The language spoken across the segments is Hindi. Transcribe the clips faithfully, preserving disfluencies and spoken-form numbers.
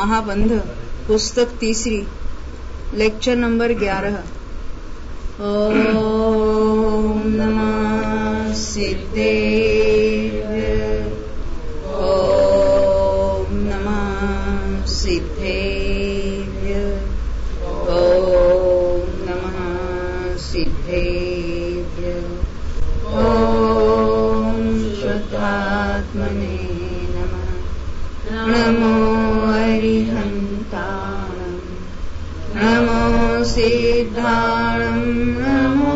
महाबंध पुस्तक तीसरी लेक्चर नंबर ग्यारह। ओम नमः सिद्धेभ्य ओम नमः सिद्धेभ्य ओम नमः सिद्धेभ्य ओम शुद्धात्मने नमः। नमो अरिहन्ताणं नमो सिद्धाणं नमो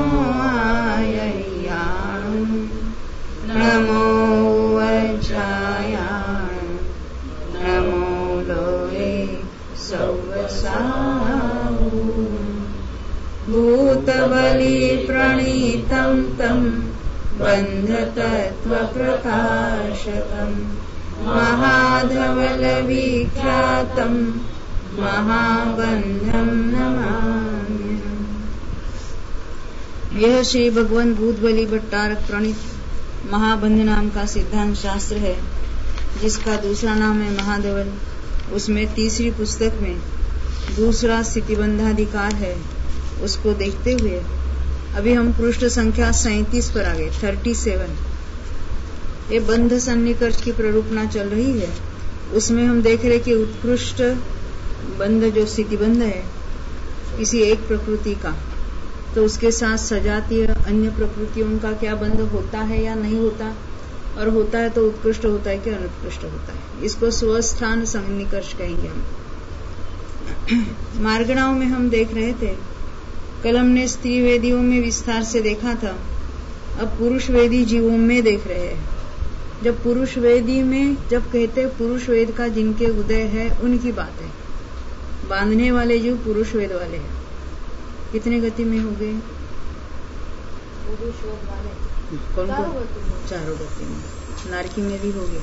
आयर्याणं नमो वज्रायाणं नमो लोहे सौवसाहूं भूतबली प्रणीतं तं बन्धतत्त्वप्रकाशकं महाधवलविख्यातं महाबंधम नमाम्यहम्। यह श्री भगवान भूतबली भट्टारक प्रणीत महाबंध नाम का सिद्धांत शास्त्र है, जिसका दूसरा नाम है महाधवल। उसमें तीसरी पुस्तक में दूसरा स्थितिबंधाधिकार है। उसको देखते हुए अभी हम पृष्ठ संख्या सैंतीस पर आ गए, थर्टी सेवन। ये बंध सन्निकर्ष की प्ररूपणा चल रही है। उसमें हम देख रहे कि उत्कृष्ट बंध जो स्थितिबंध है किसी एक प्रकृति का, तो उसके साथ सजातीय अन्य प्रकृतियों का क्या बंध होता है या नहीं होता, और होता है तो उत्कृष्ट होता है कि अनुत्कृष्ट होता है। इसको स्वस्थान सन्निकर्ष कहेंगे हम। मार्गणाओं में हम देख रहे थे, कल हमने स्त्री वेदियों में विस्तार से देखा था, अब पुरुष वेदी जीवों में देख रहे हैं। जब पुरुष वेदी में जब कहते पुरुष वेद का जिनके उदय है उनकी बात है। बांधने वाले जीव पुरुष वेद वाले हैं। कितने गति में हो गए पुरुष वेद वाले? कौन कौन? चारों गति में। नारकी में भी हो गए।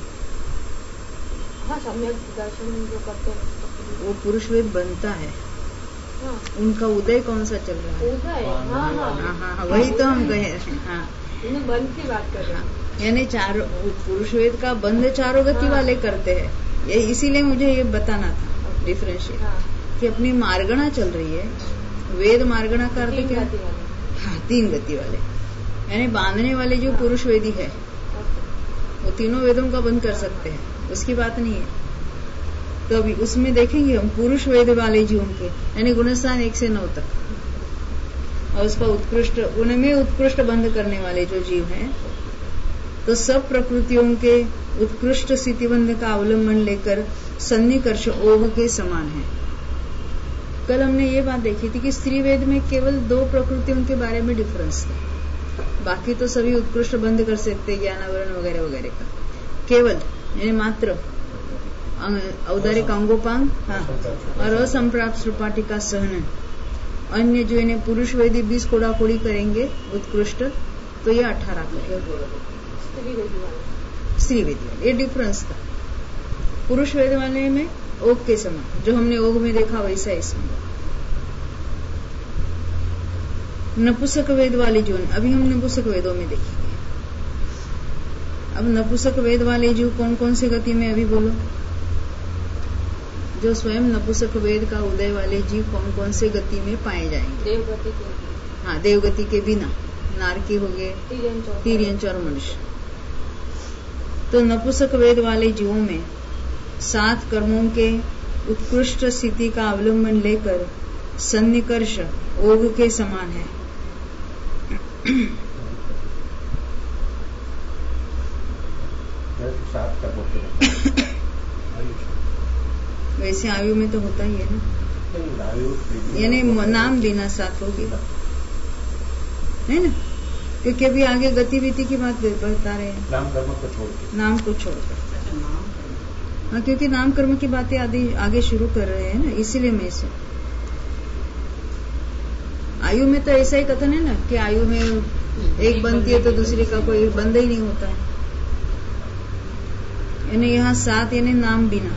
हाँ, सम्यक दर्शन जो करते हैं वो पुरुष वेद बनता है। हाँ। उनका उदय कौन सा चल रहा है? उदय। हाँ हाँ हाँ हाँ, वही तो हम कहे। हाँ, बंध की बात कर रहे हैं। यानी चारों पुरुष वेद का बंध चारों गति हाँ। वाले करते हैं। ये इसीलिए मुझे ये बताना था डिफरेंशिएट हाँ। कि अपनी मार्गणा चल रही है। वेद मार्गणा करते क्या? हाँ, तीन गति वाले, यानी बांधने वाले जो पुरुष वेदी है वो तीनों वेदों का बंध कर सकते हैं, उसकी बात नहीं है। तो अभी उसमें देखेंगे हम पुरुष वेद वाले जीवों के, यानी गुणस्थान एक से नौ तक, और उसका उत्कृष्ट उनमें उत्कृष्ट बंध करने वाले जो जीव हैं, तो सब प्रकृतियों के उत्कृष्ट स्थितिबंध का अवलंबन लेकर सन्निकर्ष ओघ के समान है। कल हमने ये बात देखी थी कि स्त्री वेद में केवल दो प्रकृतियों के बारे में डिफरेंस था, बाकी तो सभी उत्कृष्ट बंध कर सकते, ज्ञानावरण वगैरह वगैरह का। केवल यानी मात्र औदारिक अंगोपांग हाँ, और असंप्राप्त सृपाटी का सहन। अन्य जो इन्हें पुरुष वेदी बीस कोड़ा कोड़ी करेंगे उत्कृष्ट, तो ये अठारह करेंगे स्त्री वेदी वाले। ये डिफरेंस था। पुरुष वेद वाले में ओघ के समान, जो हमने ओघ में देखा वैसा इसमें। नपुंसक वेद वाले जो अभी हम नपुंसक वेदों में देखेंगे। अब नपुंसक वेद वाले जीव कौन कौन से गति में, अभी बोलो। जो स्वयं नपुंसक वेद का उदय वाले जीव कौन कौन से गति में पाए जाएंगे? देवगति के। हाँ, देवगति के बिना नारकी हो गए, तिर्यंच और मनुष्य। तो नपुंसक वेद वाले जीवों में सात कर्मों के उत्कृष्ट स्थिति का अवलंबन लेकर सन्निकर्ष ओघ के समान है। वैसे आयु में तो होता ही है ना, यानी नाम बिना साथ होगी है ना, क्योंकि अभी आगे गतिविधि की बात बता रहे हैं। नाम कर्म को छोड़कर नाम को छोड़कर हाँ, क्योंकि नाम कर्म की बातें आदि आगे शुरू कर रहे हैं ना, इसीलिए मैं इसे आयु में तो ऐसा ही कथन है ना कि आयु में एक बनती है तो दूसरी का कोई बंद ही नहीं होता है। यानी यहाँ सात यानी नाम बिना।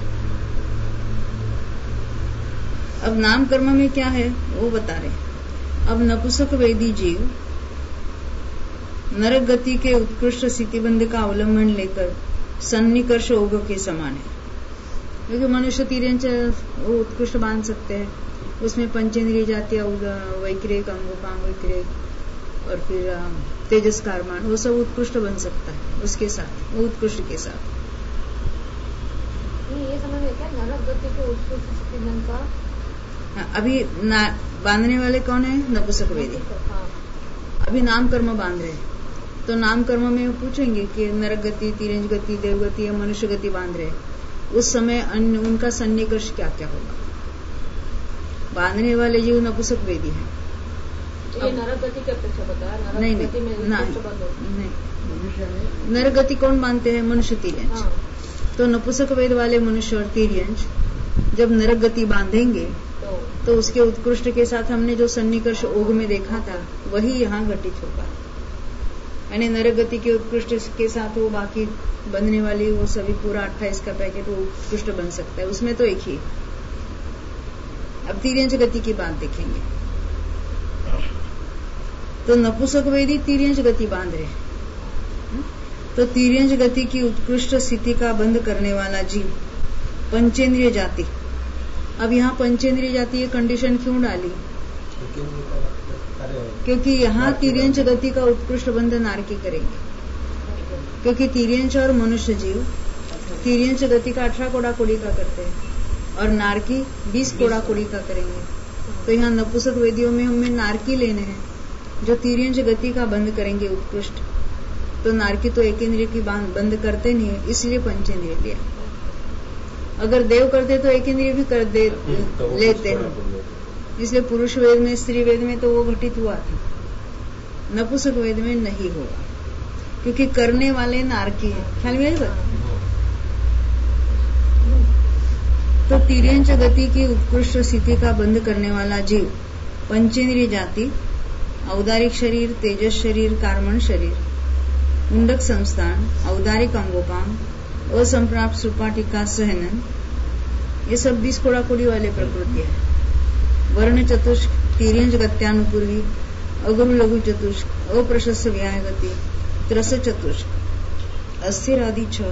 अब नाम कर्म में क्या है वो बता रहे। अब नपुंसक वेदी जीव नरक गति के उत्कृष्ट स्थितिबंध का अवलंबन लेकर सन्निकर्ष ओघ के समान है। क्योंकि मनुष्य तिर्यंच वो उत्कृष्ट बांध सकते हैं, उसमें पंचेंद्रिय जातीय वैक्रिक अंगोपांग वैक्रिक और फिर तेजस कारमान वो सब उत्कृष्ट बन सकता है उसके साथ, वो उत्कृष्ट के साथ। ये समझ में क्या नरक गति के उत्कृष्ट का? हाँ, अभी बांधने वाले कौन है? नपुंसक वेदी। हाँ। अभी नाम कर्म बांध रहे, तो नाम कर्म में पूछेंगे कि नरक गति, तिरंज गति, देव गति या मनुष्य गति बांध रहे, उस समय उनका सन्निकर्ष क्या क्या होगा? बांधने वाले जीव नपुंसक वेदी है। ये नरक गति की अपेक्षा बताया? नरक नहीं गति में नहीं, नहीं। नरक गति कौन बांधते हैं? मनुष्य तिर्यंज। हाँ। तो नपुंसक वेद वाले मनुष्य और तिर्यंज जब नरक गति बांधेंगे तो, तो उसके उत्कृष्ट के साथ हमने जो सन्निकर्ष ओग में देखा था वही यहाँ घटित होगा। यानी नरक गति के उत्कृष्ट के साथ वो बाकी बंधने वाली वो सभी पूरा अट्ठाईस का पैकेट वो उत्कृष्ट बन सकता है, उसमें तो एक ही। अब तिर्यंज गति की बात देखेंगे तो नपुंसक वेदी तिर्यंज गति बांध रहे, तो तिर्यंज गति की उत्कृष्ट स्थिति का बंध करने वाला जीव पंचेंद्रिय जाति। अब यहाँ पंचेंद्रिय जाति ये कंडीशन क्यों डाली? क्योंकि यहाँ तिर्यंज गति का उत्कृष्ट बंध नारकी करेंगे, क्योंकि तिर्यंज और मनुष्य जीव तिर्यंज गति का अठारह कोड़ा कोड़ी का करते हैं और नारकी बीस कोड़ा कोड़ी का करेंगे। तो यहाँ नपुंसक वेदियों में हमें नारकी लेने हैं जो तिर्यंज गति का बंद करेंगे उत्कृष्ट। तो नारकी तो एक इंद्रिय की बंद करते नहीं है, इसलिए पंचेंद्रिय लिया। अगर देव करते तो एक इंद्रिय भी कर दे लेते हैं, इसलिए पुरुष वेद में, स्त्री वेद में तो वो घटित हुआ था, नपुंसक वेद में नहीं होगा क्योंकि करने वाले नारकी है। ख्याल में आएगा? तो तिर्यंज गति की उत्कृष्ट स्थिति का बंध करने वाला जीव पंचेंद्रिय जाति, औदारिक शरीर, तेजस शरीर, कार्मण शरीर, मुंडक संस्थान, औदारिक अंगोपांग, असंप्राप्त सुपाटिका सहनन, ये सब बीस कोड़ा कोड़ी वाले प्रकृति है। वर्ण चतुष्क, तिर्यंज गत्यानुपूर्वी, अगुरु लघु चतुष्क, अप्रशस्त व्याय गति, त्रस चतुष्क, अस्थिर आदि छह।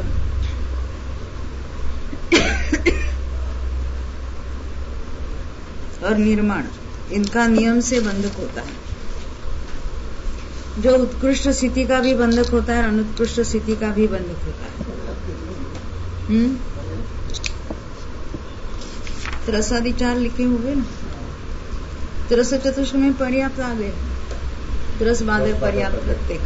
और निर्माण इनका नियम से बंधक होता है। जो उत्कृष्ट स्थिति का भी बंधक होता है और अनुत्कृष्ट स्थिति का भी बंधक होता है। हम्म त्रसादि चार लिखे हुए ना, त्रस चतुष्क में पर्याप्त आ गए, त्रस बाधे पर्याप्त प्रत्येक।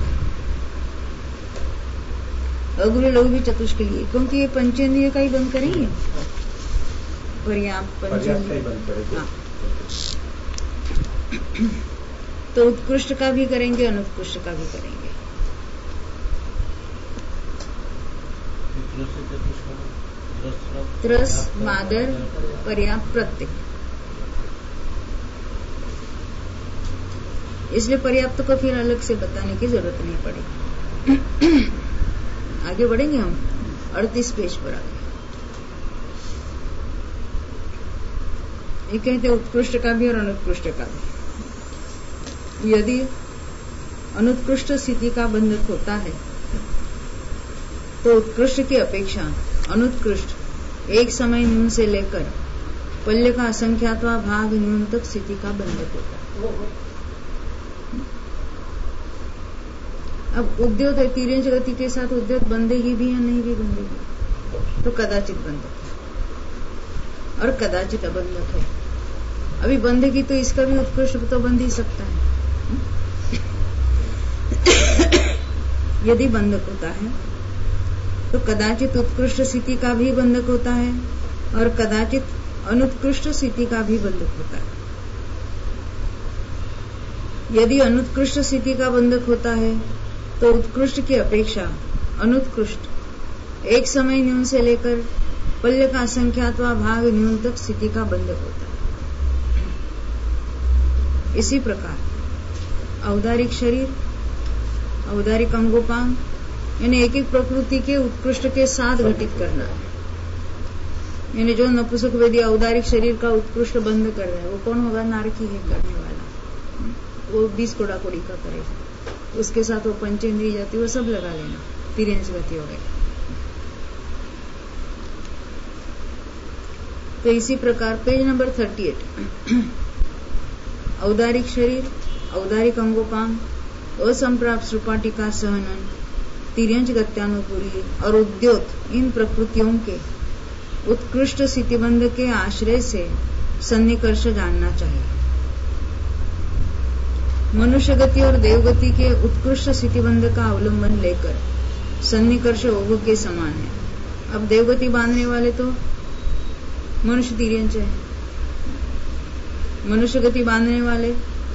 अगुरु लोग भी चतुष्क लिए क्योंकि ये पंचेंद्रिय का ही बंद करेंगे, पर्याप्त पंचेंद्रिय। हाँ। तो उत्कृष्ट का भी करेंगे, अनुत्कृष्ट का भी करेंगे। त्रस मादर पर्याप्त प्रत्येक, इसलिए पर्याप्त को फिर अलग से बताने की जरूरत नहीं पड़ेगी। आगे बढ़ेंगे हम, अड़तीस पेज पर आगे। ये कहते उत्कृष्ट का भी और अनुत्कृष्ट का भी। यदि अनुत्कृष्ट स्थिति का बंधक होता है तो उत्कृष्ट की अपेक्षा अनुत्कृष्ट एक समय न्यून से लेकर पल्य का असंख्यातवा भाग न्यून तक स्थिति का बंधक होता है। अब उद्योत है, तिर्यंज गति के साथ उद्योत बंधे ही भी या नहीं भी बंधेगी तो कदाचित बंधक और कदाचित अबंधक है। अभी बंधेगी तो इसका भी उत्कृष्ट तो बंध ही सकता है। यदि बंधक होता है तो कदाचित उत्कृष्ट स्थिति का भी बंधक होता है और कदाचित अनुत्कृष्ट स्थिति का भी बंधक होता है। यदि अनुत्कृष्ट स्थिति का बंधक होता है तो उत्कृष्ट की अपेक्षा अनुत्कृष्ट एक समय न्यून से लेकर पल्य का असंख्यातवा भाग न्यून तक स्थिति का बंधक होता है। इसी प्रकार औदारिक शरीर, औदारिक अंगोपांग यानी एक एक प्रकृति के उत्कृष्ट के साथ घटित करना है। यानी जो नपुंसक वेदी औदारिक शरीर का उत्कृष्ट बंध कर रहा है वो कौन होगा? नारकी है करने वाला, वो बीस कोड़ा कोड़ी का करेगा। उसके साथ वो पंचेंद्रिय जाति वो सब लगा लेना, तिर्यंज गति हो गई। तो इसी प्रकार पेज नंबर थर्टी एट औदारिक शरीर, औदारिक अंगोपांग, असंप्राप्त सुपाटिका सहनन, तिर्यंच गत्यानुकूली और उद्योत, इन प्रकृतियों के उत्कृष्ट स्थितिबंध के आश्रय से सन्निकर्ष जानना चाहिए। मनुष्य गति और देवगति के उत्कृष्ट स्थितिबंध का अवलंबन लेकर सन्निकर्ष योग के समान है। अब देवगति बांधने वाले तो मनुष्य तिर्यंच है, मनुष्य गति बांधने वाले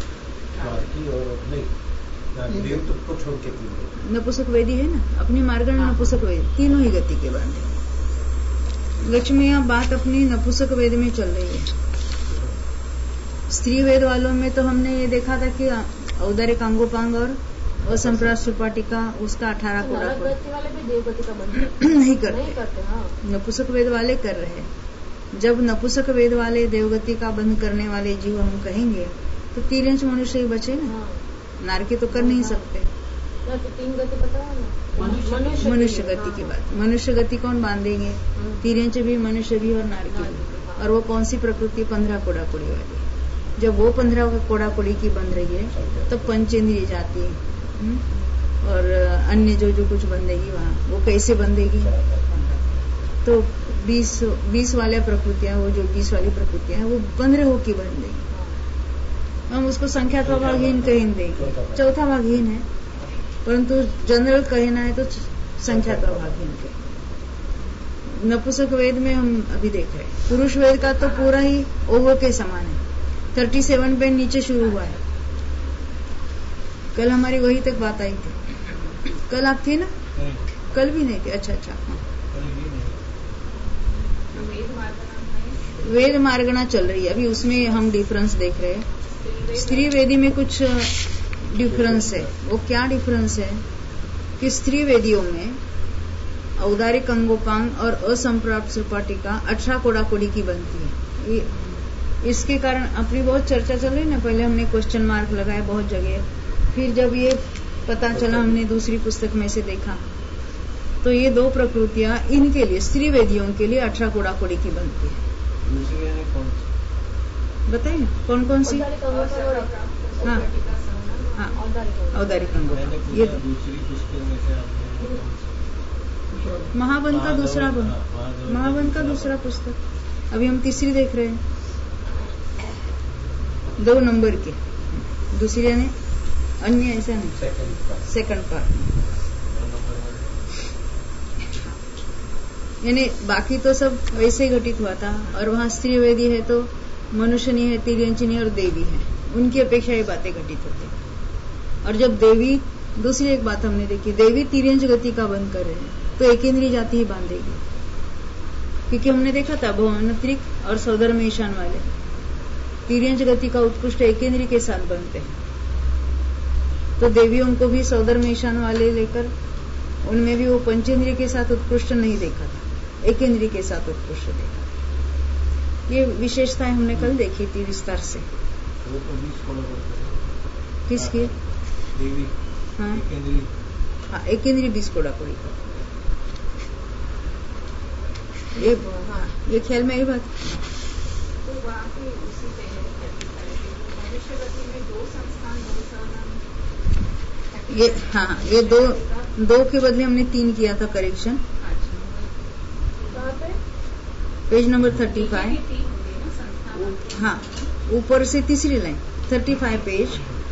नपुसक वेदी है ना, अपनी मार्गण नपुसक वेदी, तीनों ही गति के बांधे। लक्ष्मी यहाँ बात अपनी नपुसक वेद में चल रही है। स्त्री वेद वालों में तो हमने ये देखा था कि औदारिक अंगोपांग और असंप्राप्त सुपाटिका उसका अठारह कोड़ा वाले भी देवगति का बंधन नहीं करते, नहीं करते हाँ। नपुसक वेद वाले कर रहे हैं। जब नपुसक वेद वाले देवगति का बंध करने वाले जीव हम कहेंगे तो तिर्यंच मनुष्य ही बचे ना, हाँ। नारकी तो कर नहीं हाँ। सकते। तो तीन गति पता है ना, मनुष्य मनुष्य गति की बात, मनुष्य गति कौन बांधेंगे? तिर्यंच भी, मनुष्य भी और नारकी भी। और वो कौन सी प्रकृति? पंद्रह कोड़ा कोड़ी वाली। जब वो पंद्रह कोड़ा कोड़ी की बन रही है तो पंचेंद्रिय जाती है और अन्य जो जो कुछ बंधेगी वहाँ, वो कैसे बंधेगी? तो बीस बीस वाले प्रकृतियां, वो जो बीस वाली प्रकृतियां हैं वो पंद्रह हो की बन देगी। हम उसको संख्यात्मक भागहीन कह देंगे, चौथा भागहीन है, परंतु जनरल कहना है तो संख्यात्मक भागहीन के। नपुसक वेद में हम अभी देख रहे हैं, पुरुष वेद का तो पूरा ही ओवर के समान है, थर्टी सेवन पे नीचे शुरू हुआ है। कल हमारी वही तक बात आई थी। कल आप थी ना? कल भी नहीं थी? अच्छा अच्छा। हाँ। वेद मार्गना चल रही है अभी, उसमें हम डिफरेंस देख रहे हैं। स्त्री वेदी में कुछ डिफरेंस है। वो क्या डिफरेंस है कि स्त्री वेदियों में औदारिक अंगोपांग और असंप्राप्त सुपाटिका अठारह कोड़ा कोड़ी की बनती है। इसके कारण अपनी बहुत चर्चा चल रही ना, पहले हमने क्वेश्चन मार्क लगाया बहुत जगह, फिर जब ये पता चला हमने दूसरी पुस्तक में से देखा तो ये दो प्रकृतियां इनके लिए, स्त्री वेदियों के लिए अठारह कोड़ा कोड़ी की बनती है। बताइए ना कौन कौन सी? हाँ हाँ, औदारिक अंगोपांग। ये महावन का दूसरा महावन का दूसरा पुस्तक, अभी हम तीसरी देख रहे हैं, दो नंबर की दूसरी यानी अन्य, ऐसा नहीं, सेकंड पार्ट। यानी बाकी तो सब वैसे ही घटित हुआ था, और वहाँ स्त्री वेदी है तो मनुष्य नहीं है, तिर्यंचिनी और देवी है, उनकी अपेक्षा ये बातें घटित होती। और जब देवी, दूसरी एक बात हमने देखी, देवी तिर्यंच गति का बंद कर रहे हैं तो एकेंद्रीय जाति ही बांधेगी, क्योंकि हमने देखा था भुवनत्रिक और सौधर्म ईशान वाले तिर्यंच गति का उत्कृष्ट एकेंद्रीय के साथ बनते हैं। तो देवियों को भी सौधर्म ईशान वाले लेकर उनमें भी वो पंचेंद्रिय के साथ उत्कृष्ट नहीं देखा था, एकेंद्रीय के साथ उत्कृष्ट देखा। ये विशेषताएं हमने कल देखी थी विस्तार से। किसकी? हाँ हाँ, एकेंद्रीय बीस कोड़ा कोड़ी का। ये ये ख्याल में आई बात। ये हाँ, ये दो दो के बदले हमने तीन किया था correction. Page number thirty five, हाँ ऊपर से तीसरी लाइन, थर्टी फाइव पेज।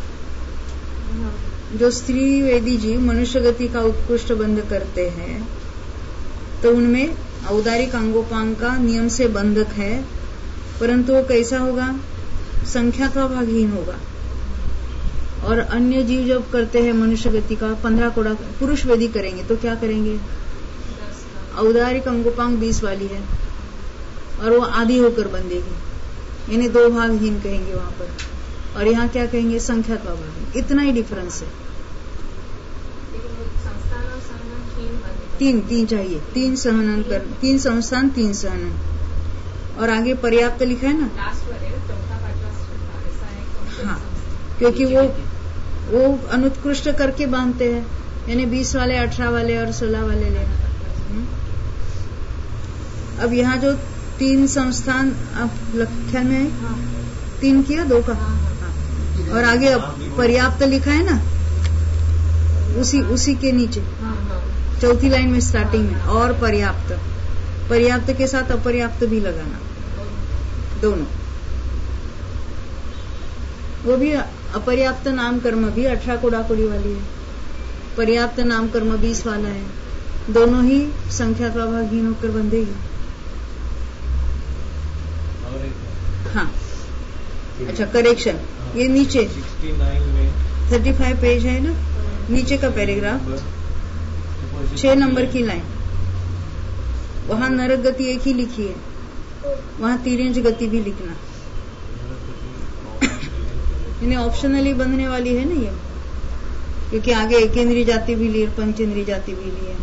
जो स्त्री वेदी जी मनुष्य गति का उत्कृष्ट बंध करते हैं तो उनमें औदारिक अंगोपांग का नियम से बंधक है, परंतु वो कैसा होगा? संख्यात्मक भागहीन होगा। और अन्य जीव जब करते हैं मनुष्य गति का पंद्रह कोड़ा, पुरुष वेदी करेंगे तो क्या करेंगे? औदारिक अंगोपांग बीस वाली है और वो आधी होकर बंधेगी, यानी दो भागहीन कहेंगे वहां पर, और यहाँ क्या कहेंगे? संख्यात्मक भागहीन। इतना ही डिफरेंस है। तीन तीन चाहिए, तीन सहनन कर, तीन संस्थान तीन सहनन, और आगे पर्याप्त लिखा है ना। हाँ, क्योंकि वो वो अनुत्कृष्ट करके बांधते हैं, यानी बीस वाले, अठारह वाले और सोलह वाले लेना। अब यहाँ जो तीन संस्थान आप ख्याल में है? हाँ तीन किया, दो का हाँ हाँ और आगे अब पर्याप्त लिखा है ना, उसी उसी के नीचे हाँ हाँ चौथी लाइन में स्टार्टिंग में और पर्याप्त, पर्याप्त के साथ अपर्याप्त भी लगाना, दोनों। वो भी अपर्याप्त नाम कर्म भी अठारह कोडाकुड़ी वाली है, पर्याप्त नाम कर्म बीस वाला है, दोनों ही संख्यात्वा भागहीन होकर बंधेगी। हाँ अच्छा, करेक्शन ये नीचे थर्टी फाइव पेज है ना, नीचे का पैराग्राफ छह नंबर की लाइन, वहां नरक गति एक ही लिखी है, वहां तिर्यंच गति भी लिखना। इन्हें ऑप्शनली बंधने वाली है ना ये, क्योंकि आगे एक इंद्रिय जाति भी ली और पंच इंद्रिय जाति भी ली है,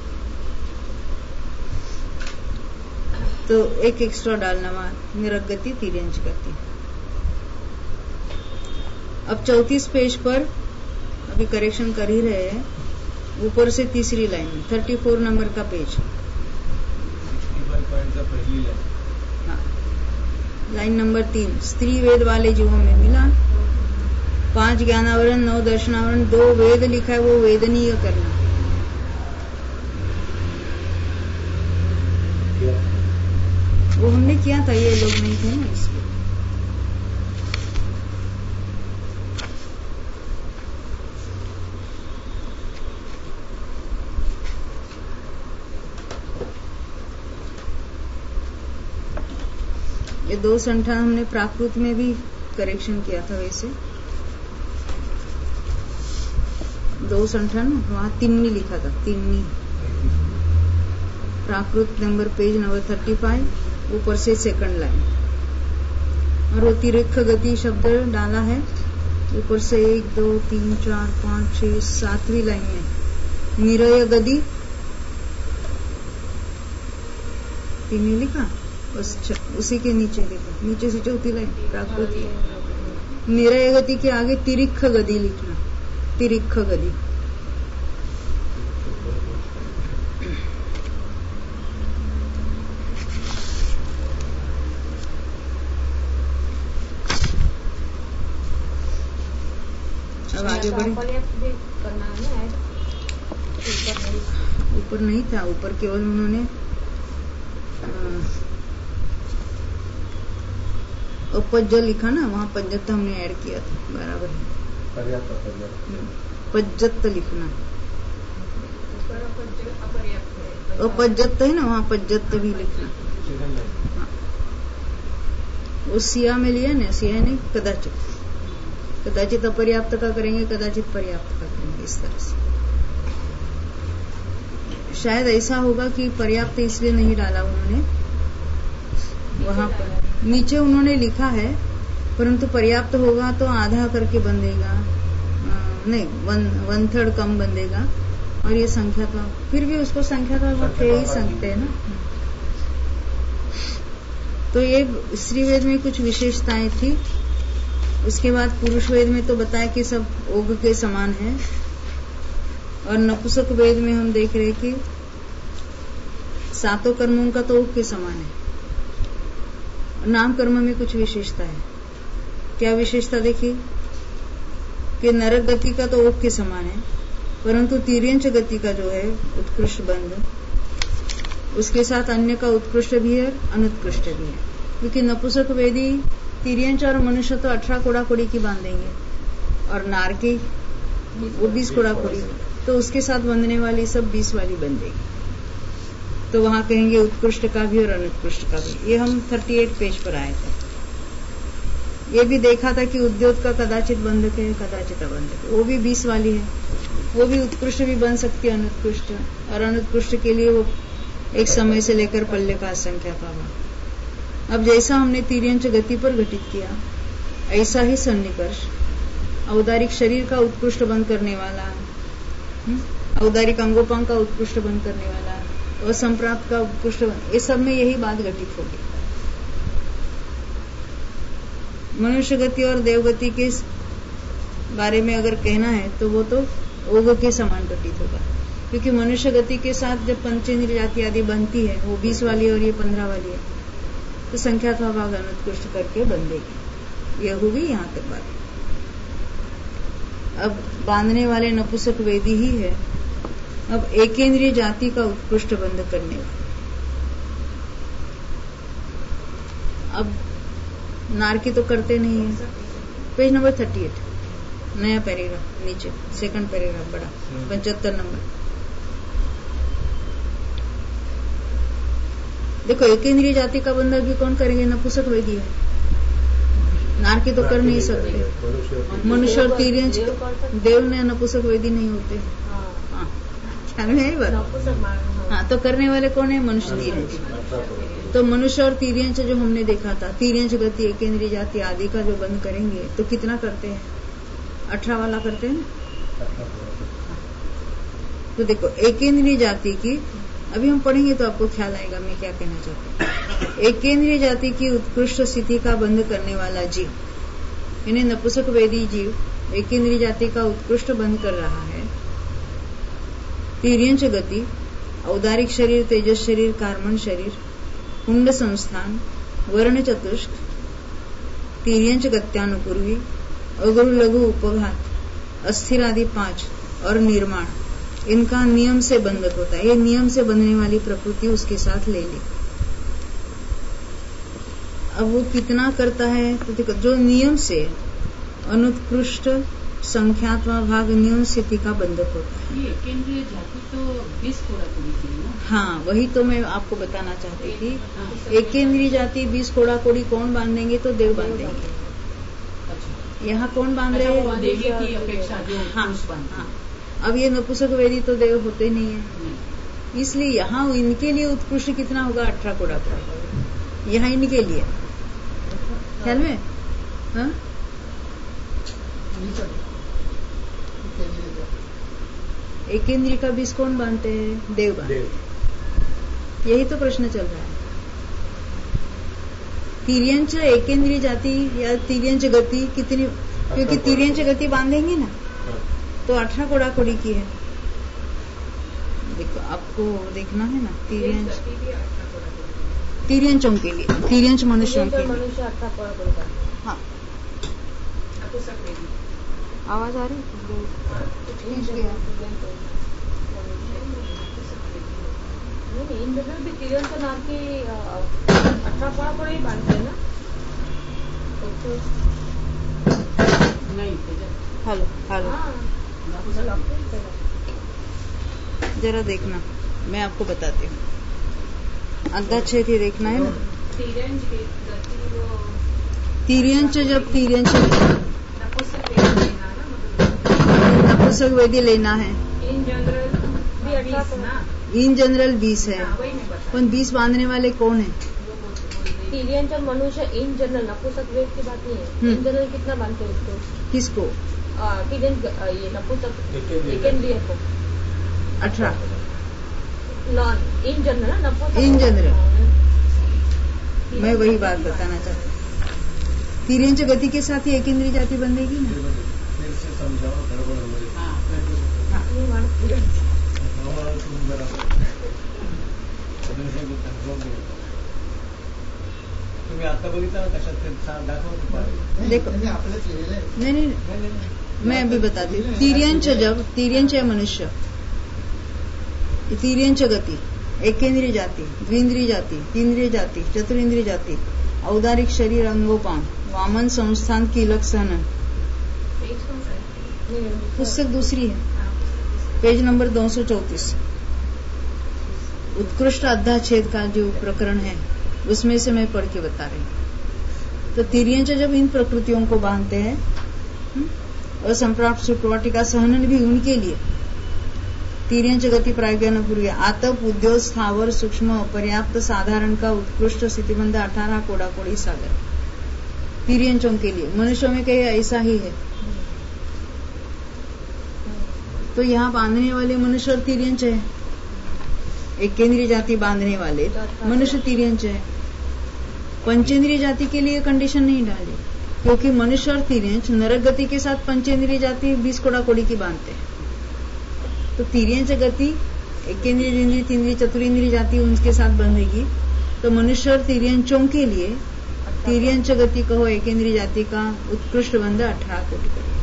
तो एक एक्स्ट्रा डालना वहां, नरक गति तिर्यंच गति। अब चौतीस पेज पर अभी करेक्शन कर ही रहे हैं, ऊपर से तीसरी लाइन में थर्टी फोर नंबर का पेज, हाँ लाइन नंबर तीन, स्त्री वेद वाले जीवों में मिला, पांच ज्ञानावरण, नौ दर्शनावरण, दो वेद लिखा है, वो वेदनीय करना। वो हमने किया था, ये लोग नहीं थे ना इसलिए। ये दो संठान हमने प्राकृत में भी करेक्शन किया था, वैसे दो संठान वहां तिन्नी लिखा था, तिन्नी Prakrit number page number thirty five, ऊपर से सेकंड लाइन, और वो तिरक्ष गति शब्द डाला है ऊपर से एक दो तीन चार पांच छह सातवीं लाइन में, निरय गति तिन्नी लिखा, बस उसी के नीचे लिखा, नीचे से चौथी लाइन प्राकृत, निरय गति के आगे तिरिक्ष गति लिखना, तिरिक्ष गति। अब आगे बढ़े, ऊपर नहीं था, ऊपर केवल उन्होंने उपज लिखा ना, वहाँ पंजत हमने ऐड किया था, बराबर है, पज्जत लिखना, अपज्जत है ना, वहाँ पज्जत भी लिखना। हाँ। वो सिया में लिया ना, सिया नहीं, कदाचित, कदाचित अपर्याप्त का करेंगे, कदाचित पर्याप्त का करेंगे, इस तरह से। शायद ऐसा होगा कि पर्याप्त इसलिए नहीं डाला उन्होंने, वहां पर नीचे उन्होंने लिखा है, परंतु पर्याप्त होगा तो आधा करके बंधेगा, नहीं वन वन थर्ड कम बंधेगा, और ये संख्या का, फिर भी उसको संख्या का कह ही सकते हैं ना। तो ये स्त्री वेद में कुछ विशेषताएं थी। उसके बाद पुरुष वेद में तो बताया कि सब ओग के समान है, और नपुंसक वेद में हम देख रहे कि सातों कर्मों का तो ओग के समान है। नाम कर्म में कुछ विशेषता है। क्या विशेषता देखिए कि नरक गति का तो ओग के समान है, परंतु तिर्यंच गति का जो है उत्कृष्ट बंध, उसके साथ अन्य का उत्कृष्ट भी है, अनुत्कृष्ट भी है। क्योंकि नपुंसक वेदी तिर्यंच और मनुष्य तो अठारह कोड़ा कोड़ी की बांधेंगे, और नार की वो बीस कोड़ा कोड़ी, तो उसके साथ बंधने वाली सब बीस वाली बंधेगी। तो वहां कहेंगे उत्कृष्ट का भी और अनुत्कृष्ट का भी। ये हम अड़तीस पेज पर आए थे। ये भी देखा था कि उद्योग का कदाचित बंधक है, कदाचित अबंधक है, वो भी बीस वाली है, वो भी उत्कृष्ट भी बन सकती है, अनुत्कृष्ट, और अनुत्कृष्ट के लिए वो एक समय से लेकर पल्ले का असंख्या पावा। अब जैसा हमने तिर्यंच गति पर घटित किया, ऐसा ही सन्निकर्ष औदारिक शरीर का उत्कृष्ट बंद करने वाला, औदारिक अंगोपांग का उत्कृष्ट बंद करने वाला, और संप्राप्त का उत्कृष्ट, ये सब में यही बात घटित होगी। मनुष्य गति और देवगति के बारे में अगर कहना है तो वो तो ओग के समान घटित होगा, क्योंकि मनुष्य गति के साथ जब पंचेंद्रिय जाति आदि बनती है, वो बीस वाली और ये पंद्रह वाली है, तो संख्यात्वा भाग अनुत्कृष्ट करके बंधेगी। यह होगी यहाँ तक बात। अब बांधने वाले नपुंसक वेदी ही है। अब एकेंद्रीय जाति का उत्कृष्ट बंध करने वाले। अब नारकी तो करते नहीं है। पेज नंबर थर्टी एट, नया पैराग्राफ नीचे, सेकंड पैराग्राफ बड़ा, पचहत्तर नंबर। देखो एकेंद्रीय जाति का बंध अभी कौन करेंगे? नपुंसक वेदी है। नारकी तो कर नहीं सकते। मनुष्य और तिर्यंच देव ने नपुंसक वेदी नहीं होते। हाँ, ख्याल में है बात। हाँ, तो करने वाले कौन है? मनुष्य तिर्यंच। तो मनुष्य और तिर्यंच जो हमने देखा था, तिर्यंच गति एकेंद्रीय जाति आदि का जो बंद करेंगे तो कितना करते हैं? अठारह वाला करते हैं ना। तो देखो एकेंद्रीय जाति की अभी हम पढ़ेंगे तो आपको ख्याल आएगा मैं क्या कहना चाहती हूँ। एकेंद्रीय जाति की उत्कृष्ट स्थिति का बंध करने वाला जीव, यानी नपुंसक वेदी जीव एकेंद्रीय जाति का उत्कृष्ट बंध कर रहा है। तिर्यंच गति, औदारिक शरीर, तेजस शरीर, कार्मण शरीर, कुंड संस्थान, वर्ण चतुष्क, तिर्यंच गत्यानुपूर्वी, अगुरु लघु उपघात, अस्थिर आदि पांच और निर्माण, इनका नियम से बंधक होता है। ये नियम से बंधने वाली प्रकृति उसके साथ ले ली। अब वो कितना करता है? तो देखो जो नियम से अनुत्कृष्ट संख्यात्वा भाग नियम स्थिति का बंधक होता है। ये केंद्रीय जाति तो बीस कोड़ा कोड़ी थी ना। हाँ, वही तो मैं आपको बताना चाहती थी। एकेंद्रीय जाति बीस कोड़ा कोड़ी कौन बांधेंगे? तो देव बांधेंगे। यहाँ कौन बांध रहे हैं? देवी की अपेक्षा जो हाँ, हाँ। अब ये नपुंसक वेदी तो देव होते नहीं है, इसलिए यहाँ इनके लिए उत्कृष्ट कितना होगा? अठारह कोड़ा कोड़ा। यहाँ इनके लिए ख्याल में। हाँ? एकेंद्रीय का बीस कौन बांधते हैं? देव बांधते हैं। यही तो प्रश्न चल रहा है। तिर्यंच एकेंद्रीय जाति या तिर्यंच गति कितनी? क्योंकि तिर्यंच गति बांधेंगे ना तो अठारह कोड़ा कोड़ी की है। देखो आपको देखना है ना, तिर्यंच तिर्यंचों के लिए, तिर्यंच मनुष्यों के लिए। हाँ, आवाज आ रही है? इन जनरल भी तिर्यंच नाम की अठारह कोड़ा कोड़ी बांधते हैं ना। नहीं, हेलो हेलो, जरा देखना, मैं आपको बताती हूँ। अध्याच्छेद ही देखना है ना। तिर्यंच जब तिर्यंच नपुंसक वेदी लेना है, इन जनरल भी अठारह इन जनरल बीस है, पर बीस बांधने वाले कौन है? तिर्यंच और मनुष्य इन जनरल, नपुंसक वेद की बात नहीं है। इन जनरल कितना बांधते हैं उसको? किसको? तिर्यंच ये नपुंसक एकेंद्रीय को अठारह। नॉन इन जनरल ना, नपुंसक इन जनरल। मैं वही बात बताना चाहती हूँ। तिर्यंच गति के साथ ही एकेंद्रीय जाति बंधेगी ना। तुम्ही आता बघितलं ना कशात दाखव। देखो नहीं नहीं मैं अभी बताती हूँ। तिर्यंच जब तिर्यंच है मनुष्य, तिर्यंच गति एकेंद्रीय जाति, द्विंद्रीय जाति, तीन्द्रीय जाति, चतुरिंद्रीय जाति, औदारिक शरीर, अंगोपांग, वामन संस्थान, कीलक सहनन। पुस्तक दूसरी है, पेज नंबर दो सौ चौतीस। उत्कृष्ट अध्याच्छेद का जो प्रकरण है उसमें से मैं पढ़ के बता रही हूँ। तो तिर्यंच जब इन प्रकृतियों को बांधते हैं और संप्राप्त सुखवाटिका सहनन भी उनके लिए। तिर्यंच गति प्राज्ञान पूर्व आतप, उद्योग, स्थावर, सूक्ष्म, अपर्याप्त, साधारण का उत्कृष्ट स्थितिबंध अठारह कोड़ा कोड़ी सागर तिर्यंचों के लिए। मनुष्यों में कहीं ऐसा ही है। तो यहाँ बांधने वाले मनुष्य और तिर्यंच है। एक केंद्रीय जाति बांधने वाले मनुष्य तिर्यंच है। पंचेंद्रीय जाति के लिए कंडीशन नहीं डाली, क्योंकि मनुष्य और तिर्यंच नरक गति के साथ पंचेंद्रीय जाति बीस कोड़ा कोड़ी की बांधते हैं। तो तिर्यंच गति एक केंद्रीय, द्विंद्रीय, तीन्द्रीय, चतुरिंद्रीय जाति उनके साथ बंधेगी। तो मनुष्य और तिर्यंचों के लिए तिर्यंच गति कहो एकेंद्रीय जाति का उत्कृष्ट बंध अठारह कोटि करेंगे।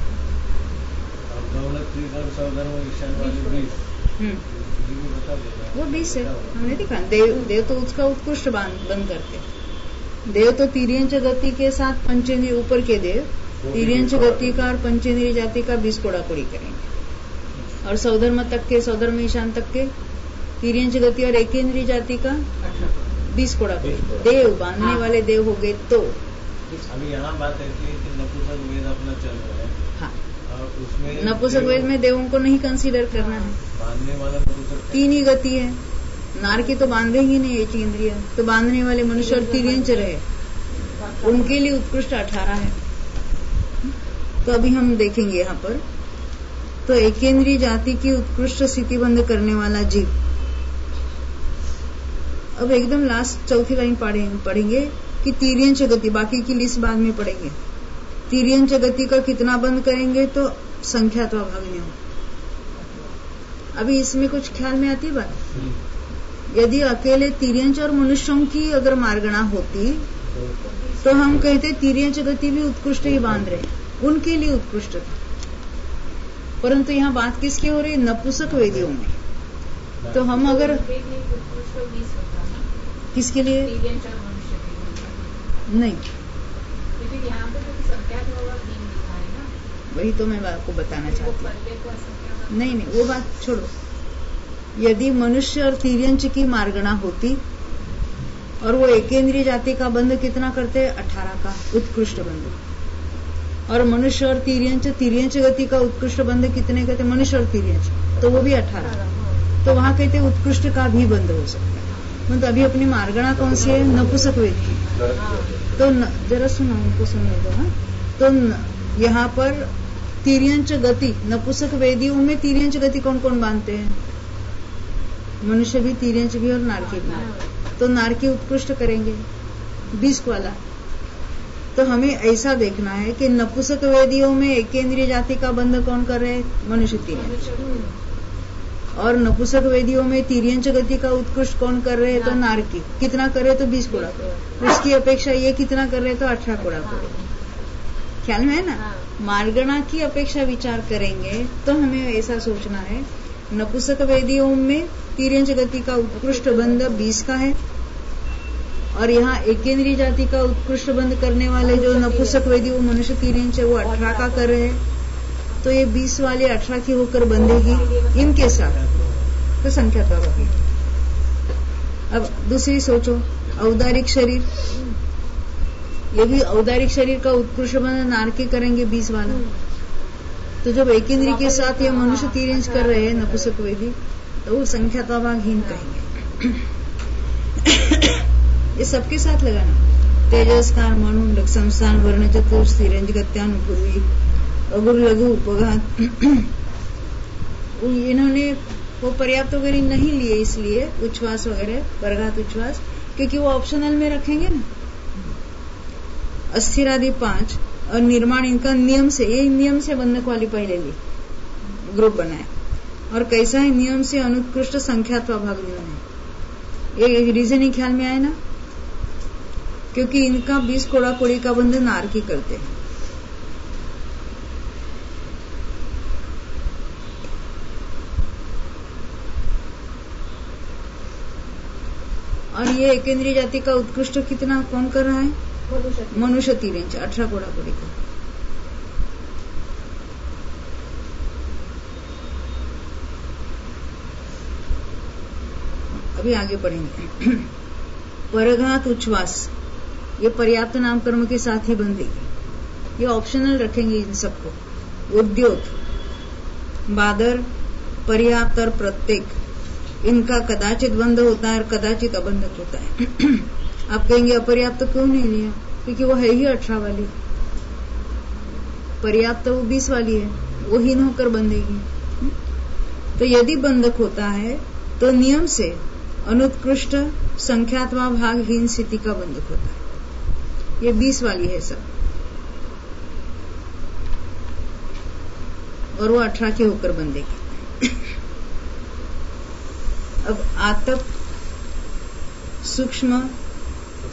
वो बीस है, हमने देखा। देव देव तो उसका उत्कृष्ट बंद करते। देव तो तिर्यंच गति के साथ पंचेंद्रिय ऊपर के देव तिर्यंच गति का और पंचेंद्रिय जाति का बीस कोड़ा कोड़ी करेंगे। और सौधर्म तक के सौधर्म ईशान तक के तिर्यंच गति और एकेंद्रीय जाति का बीस कोड़ा कोड़ी। देव बांधने वाले देव हो गए। तो अभी यहाँ बात है कि नपुंसक वेद अपना चल रहा है। हाँ, और उसमें नपुंसक वेद में देवों को नहीं कंसीडर करना है। बांधने वाला नपुंसक तीन ही गति है। नार की तो बांधे ही नहीं एक इंद्रिय, तो बांधने वाले मनुष्य और तिर्यंच रहे, उनके लिए उत्कृष्ट अठारह है। तो अभी हम देखेंगे यहाँ पर। तो एकेंद्रीय जाति की उत्कृष्ट स्थिति बंद करने वाला जीव। अब एकदम लास्ट चौथी लाइन पढ़ेंगे कि तिर्यंच गति, बाकी की लिस्ट बाद में पढ़ेंगे। तिर्यंच गति का कितना बंद करेंगे तो संख्यात्वा भागने हो। अभी इसमें कुछ ख्याल में आती बात? यदि अकेले तिर्यंच और मनुष्यों की अगर मार्गणा होती तो हम कहते तिर्यंच गति भी उत्कृष्ट ही बांध रहे, उनके लिए उत्कृष्ट था। परंतु यहाँ बात किसकी हो रही है? नपुंसक वेदियों में। तो हम अगर किसके लिए नहीं, वही तो मैं आपको बताना चाहती हूँ। नहीं नहीं वो बात छोड़ो। यदि मनुष्य और तिर्यंच की मार्गणा होती और वो एकेंद्रीय जाति का बंध कितना करते हैं? अठारह का उत्कृष्ट बंध। और मनुष्य और तिर्यंच तिर्यंच गति का उत्कृष्ट बंध कितने कहते? मनुष्य और तिर्यंच, तो वो भी अठारह। तो वहां कहते उत्कृष्ट का भी बंध हो सकता है। मतलब अभी अपनी मार्गणा कौन सी है? नपुंसक वेद की। तो न, जरा सुनो, उनको सुनने दो। हाँ, तो यहाँ पर तिर्यंच गति, नपुंसक वेदियों में तिर्यंच गति कौन कौन बांधते हैं? मनुष्य भी, तिर्यंच भी और नारकी भी। तो नारकी उत्कृष्ट करेंगे बीस वाला। तो हमें ऐसा देखना है कि नपुंसक वेदियों में एकेंद्रीय जाति का बंध कौन कर रहे हैं? मनुष्य तिर्यंच। और नपुंसक वेदियों में तिर्यंच गति का उत्कृष्ट कौन कर रहे हैं? तो नारकी। कितना कर रहे? तो बीस कोड़ा कोड़ी। उसकी अपेक्षा ये कितना कर रहे? तो अठारह कोड़ा कोड़ी। ख्याल में है ना? मार्गणा की अपेक्षा विचार करेंगे तो हमें ऐसा सोचना है, नपुंसक वेदियों में तिर्यंच गति का उत्कृष्ट बंध बीस का है और यहाँ एकेंद्रीय जाति का उत्कृष्ट बंध करने वाले जो नपुंसक वेदी वो मनुष्य तिर्यंच है वो अठारह का कर रहे हैं। तो ये बीस वाले अठारह की होकर बंधेगी इनके साथ, तो संख्या तो होगी। अब दूसरी सोचो, औदारिक शरीर, ये भी औदारिक शरीर का उत्कृष्ट बंध नारकी करेंगे बीस वाला। तो जब एकेंद्रीय के साथ ये मनुष्य तिर्यंच कर रहे हैं नपुंसक वेदी, तो वो संख्या तो भागहीन कहेंगे। ये सबके साथ लगाना, तेजस्कार मनु संस्थान वर्ण चतुर्थ तिर्यंच गत्यानुपूर्वी अगुर लघु उपघात। इन्होंने वो पर्याप्त वगैरह नहीं लिए, इसलिए उच्छ्वास वगैरह बरघात उच्छ्वास, क्योंकि वो ऑप्शनल में रखेंगे ना। अस्थिर आदि पांच और निर्माण इनका नियम से, ये नियम से बंधक वाली पहले ली ग्रुप बनाया। और कैसा है? नियम से अनुत्कृष्ट संख्यात्वा भाग है। ये रीजन ही ख्याल में आए ना, क्योंकि इनका बीस कोड़ा कोड़ी का बंध नारकी करते हैं। और ये एकेंद्रीय जाति का उत्कृष्ट कितना कौन कर रहा है? मनुष्य तिर्यंच अठारह कोड़ा कोड़ी का। अभी आगे बढ़ेंगे। परघात उच्छ्वास, ये पर्याप्त नाम कर्म के साथ ही बंधेगी। ये ऑप्शनल रखेंगे इन सबको। उद्योत, बादर, पर्याप्त और प्रत्येक, इनका कदाचित बंध होता है और कदाचित अबंधक होता है। आप कहेंगे अपर्याप्त क्यों नहीं लिया? क्योंकि वो है ही अठारह वाली, पर्याप्त वो बीस वाली है, वो हीन होकर बंधेगी। तो यदि बंधक होता है तो नियम से अनुत्कृष्ट संख्यात्वा भागहीन स्थिति का बंधक होता है। ये बीस वाली है सब, और वो अठारह की होकर बंधेगी। अब आतप, सूक्ष्म,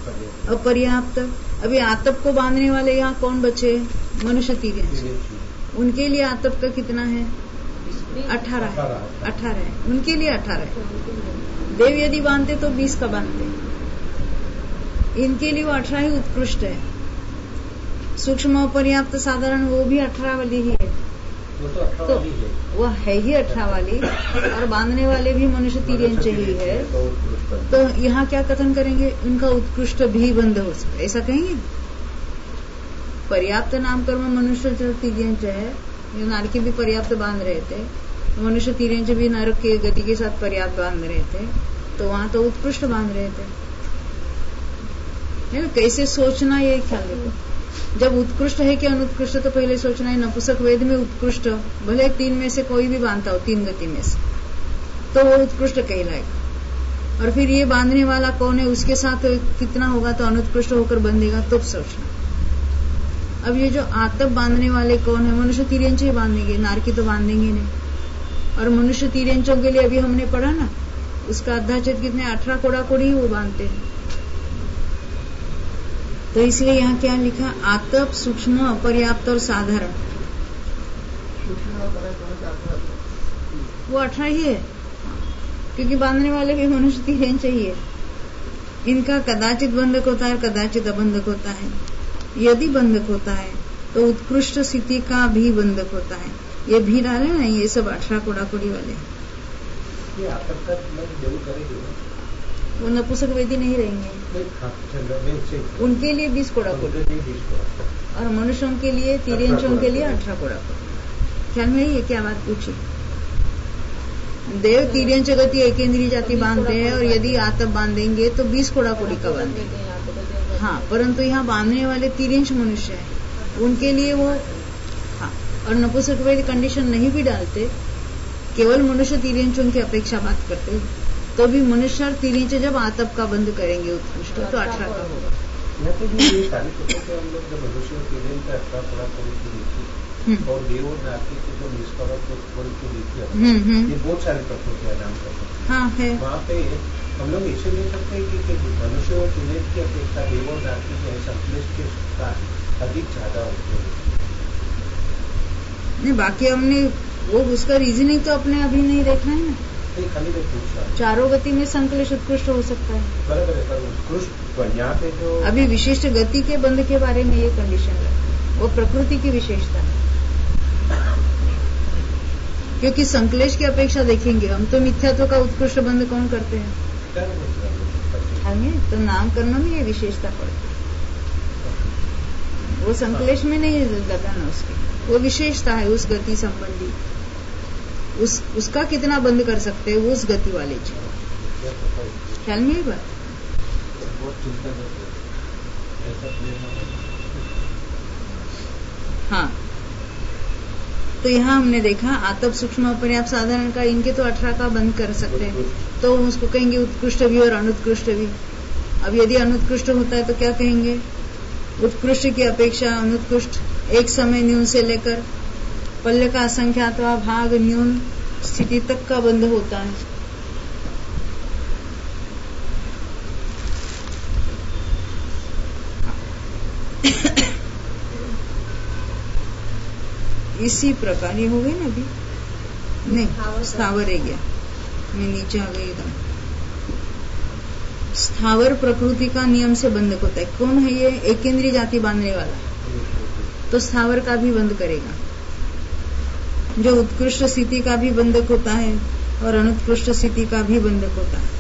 अपर्याप्त। अभी आतप को बांधने वाले यहाँ कौन बचे? मनुष्य तिर्यंच। उनके लिए आतप का कितना है? अठारह है। अठारह है उनके लिए, अठारह है। देव यदि बांधते तो बीस का बांधते, इनके लिए वो अठारह ही उत्कृष्ट है। सूक्ष्म अपर्याप्त साधारण वो भी अठारह वाली ही है, वो तो अठारह वाली है, वो है ही अठारह वाली, और बांधने वाले भी मनुष्य तिर्यंच ही है। तो यहाँ क्या कथन करेंगे? उनका उत्कृष्ट भी बंध हो सकता, ऐसा कहेंगे? पर्याप्त नाम कर्म मनुष्य जो तिर्यंच है, नारकी भी पर्याप्त बांध रहे थे, मनुष्य तिर्यंच भी नरक के गति के साथ पर्याप्त बांध रहे थे, तो वहां तो उत्कृष्ट बांध रहे थे, है ना? कैसे सोचना ये ख्याल देखो। जब उत्कृष्ट है कि अनुत्कृष्ट, तो पहले सोचना है नपुंसक वेद में उत्कृष्ट, भले तीन में से कोई भी बांधता हो, तीन गति में से, तो वो उत्कृष्ट कहलाएगा। और फिर ये बांधने वाला कौन है, उसके साथ कितना होगा तो अनुत्कृष्ट होकर बंधेगा, तब सोचना। अब ये जो आतप बांधने वाले कौन है? मनुष्य तिर्यंच ही बांधेंगे, नारकी तो बांधेंगे नहीं। और मनुष्य तिर्यंचों के लिए अभी हमने पढ़ा ना, उसका अध्याचेद कितने? अठारह कोड़ा कोड़ी वो बांधते हैं। तो इसलिए यहाँ क्या लिखा? आतप, सूक्ष्म, अपर्याप्त और साधारण, वो अठारह ही है, क्योंकि बांधने वाले भी मनुष्य तिर्यंच ही है। इनका कदाचित बंधक होता है, कदाचित अबंधक होता है। यदि बंधक होता है तो उत्कृष्ट स्थिति का भी बंधक होता है। ये भी डाले ना, ये सब अठारह कोड़ा कोड़ी वाले, ये आतप का जरूर करेंगे, वो नपुंसक वेदी नहीं रहेंगे, उनके लिए बीस कोड़ा कोड़ी, और मनुष्यों के लिए, तिर्यंचों के लिए अठारह कोड़ा कोड़ी। ख्याल में ये क्या बात पूछी? देव तिर्यंच गति एकेंद्रीय जाति बांधते हैं, और यदि आतप बांधेंगे तो बीस कोड़ा कोड़ी का बांधेंगे। हाँ, परंतु यहाँ बांधने वाले तिर्यंच मनुष्य है, उनके लिए वो, हाँ, और नपुंसक वेद कंडीशन नहीं भी डालते, केवल मनुष्य तिर्यंचों की अपेक्षा बात करते, तो भी मनुष्य और तिर्यंच जब आतप का बंद करेंगे उत्कृष्ट, तो अठारह का होगा। ये सारी चीजों से हम लोग जब मनुष्य और तिर्यंच अठारह कोड़ा कोड़ी की देखी, और देव और नारकी की जो बीस कोड़ा कोड़ी की देखी, ये बहुत सारे प्रकृतियां नाम करते हैं। हाँ है, वहाँ पे हम लोग ऐसे नहीं सकते कि, कि मनुष्य और तिर्यंच की अपेक्षा देव और नारकी के संश्लेष के स्थान अधिक ज्यादा होते हैं। नहीं, बाकी हमने वो उसका रीजनिंग तो अपने अभी नहीं देखना है ना। खाली मैं पूछ रहा हूँ, चारों गति में संकलेश उत्कृष्ट हो सकता है, बराबर है, पर उत्कृष्ट यहाँ पे जो अभी विशिष्ट गति के बंध के बारे में ये कंडीशन है, वो प्रकृति की विशेषता है। क्योंकि संकलेश की अपेक्षा देखेंगे हम तो मिथ्यात्व का उत्कृष्ट बंध कौन करते हैं? हमें तो नाम करना में ये विशेषता पड़ती है, वो संकलेश में नहीं लगाना, उसकी वो विशेषता है उस गति संबंधी, उस उसका कितना बंद कर सकते हैं वो उस गति वाले चीज। ख्याल में ही बात। हाँ, तो यहाँ हमने देखा आतप, सूक्ष्म, अपर्याप्त, साधारण का, इनके तो अठारह का बंद कर सकते हैं, तो उसको कहेंगे उत्कृष्ट भी और अनुत्कृष्ट भी। अब यदि अनुत्कृष्ट होता है तो क्या कहेंगे? उत्कृष्ट की अपेक्षा अनुत्कृष्ट एक समय न्यून से लेकर पल्ले का असंख्यातवा भाग न्यून स्थिति तक का बंध होता है। इसी प्रकार ये हो गए ना, अभी नहीं स्थावर है गया, मैं नीचे आ गई एकदम। स्थावर प्रकृति का नियम से बंधक होता है। कौन है ये? एकेंद्रीय जाति बांधने वाला, तो स्थावर का भी बंद करेगा, जो उत्कृष्ट स्थिति का भी बंधक होता है और अनुत्कृष्ट स्थिति का भी बंधक होता है।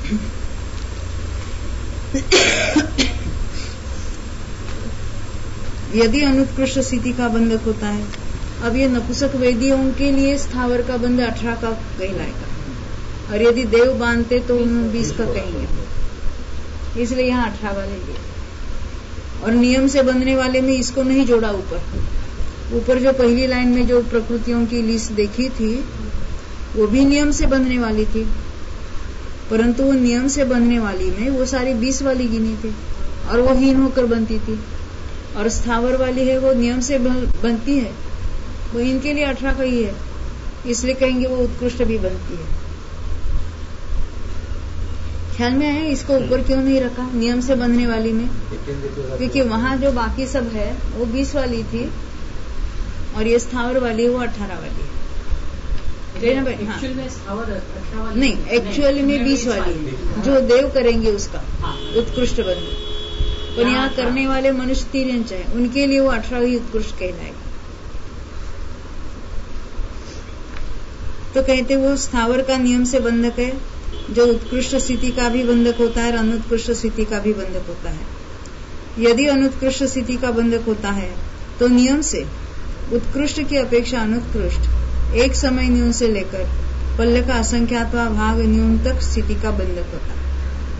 यदि अनुत्कृष्ट स्थिति का बंधक होता है, अब ये नपुंसक वेदियों के लिए स्थावर का बंध अठारह का कहलाएगा, और यदि देव बांधते तो बीस का कहेंगे, इसलिए यहाँ अठारह वाले लिए। और नियम से बंधने वाले में इसको नहीं जोड़ा। ऊपर ऊपर जो पहली लाइन में जो प्रकृतियों की लिस्ट देखी थी वो भी नियम से बंधने वाली थी, परंतु वो नियम से बंधने वाली में वो सारी बीस वाली गिनी थी और वो हीन होकर बनती थी, और स्थावर वाली है वो नियम से बनती है, वो इनके लिए अठारह का ही है, इसलिए कहेंगे वो उत्कृष्ट भी बनती है। ख्याल में आया इसको ऊपर क्यों नहीं रखा नियम से बंधने वाली में? क्योंकि वहाँ जो बाकी सब है वो बीस वाली थी और ये स्थावर वाली वो अठारह वाली है। एक्चुअल में स्थावर अठारह वाली नहीं, एक्चुअली में बीस वाली है जो देव करेंगे उसका उत्कृष्ट बंध। पर यहाँ करने वाले मनुष्य तिर्यंच है, उनके लिए वो अठारह ही उत्कृष्ट कहलाएगा। तो कहते वो स्थावर का नियम से बंधक है, जो उत्कृष्ट स्थिति का भी बंधक होता है और अनुत्कृष्ट स्थिति का भी बंधक होता है। यदि अनुत्कृष्ट स्थिति का बंधक होता है तो नियम से उत्कृष्ट की अपेक्षा अनुत्कृष्ट एक समय न्यून से लेकर पल्ल का असंख्यात्वा भाग न्यून तक स्थिति का बंधक होता है।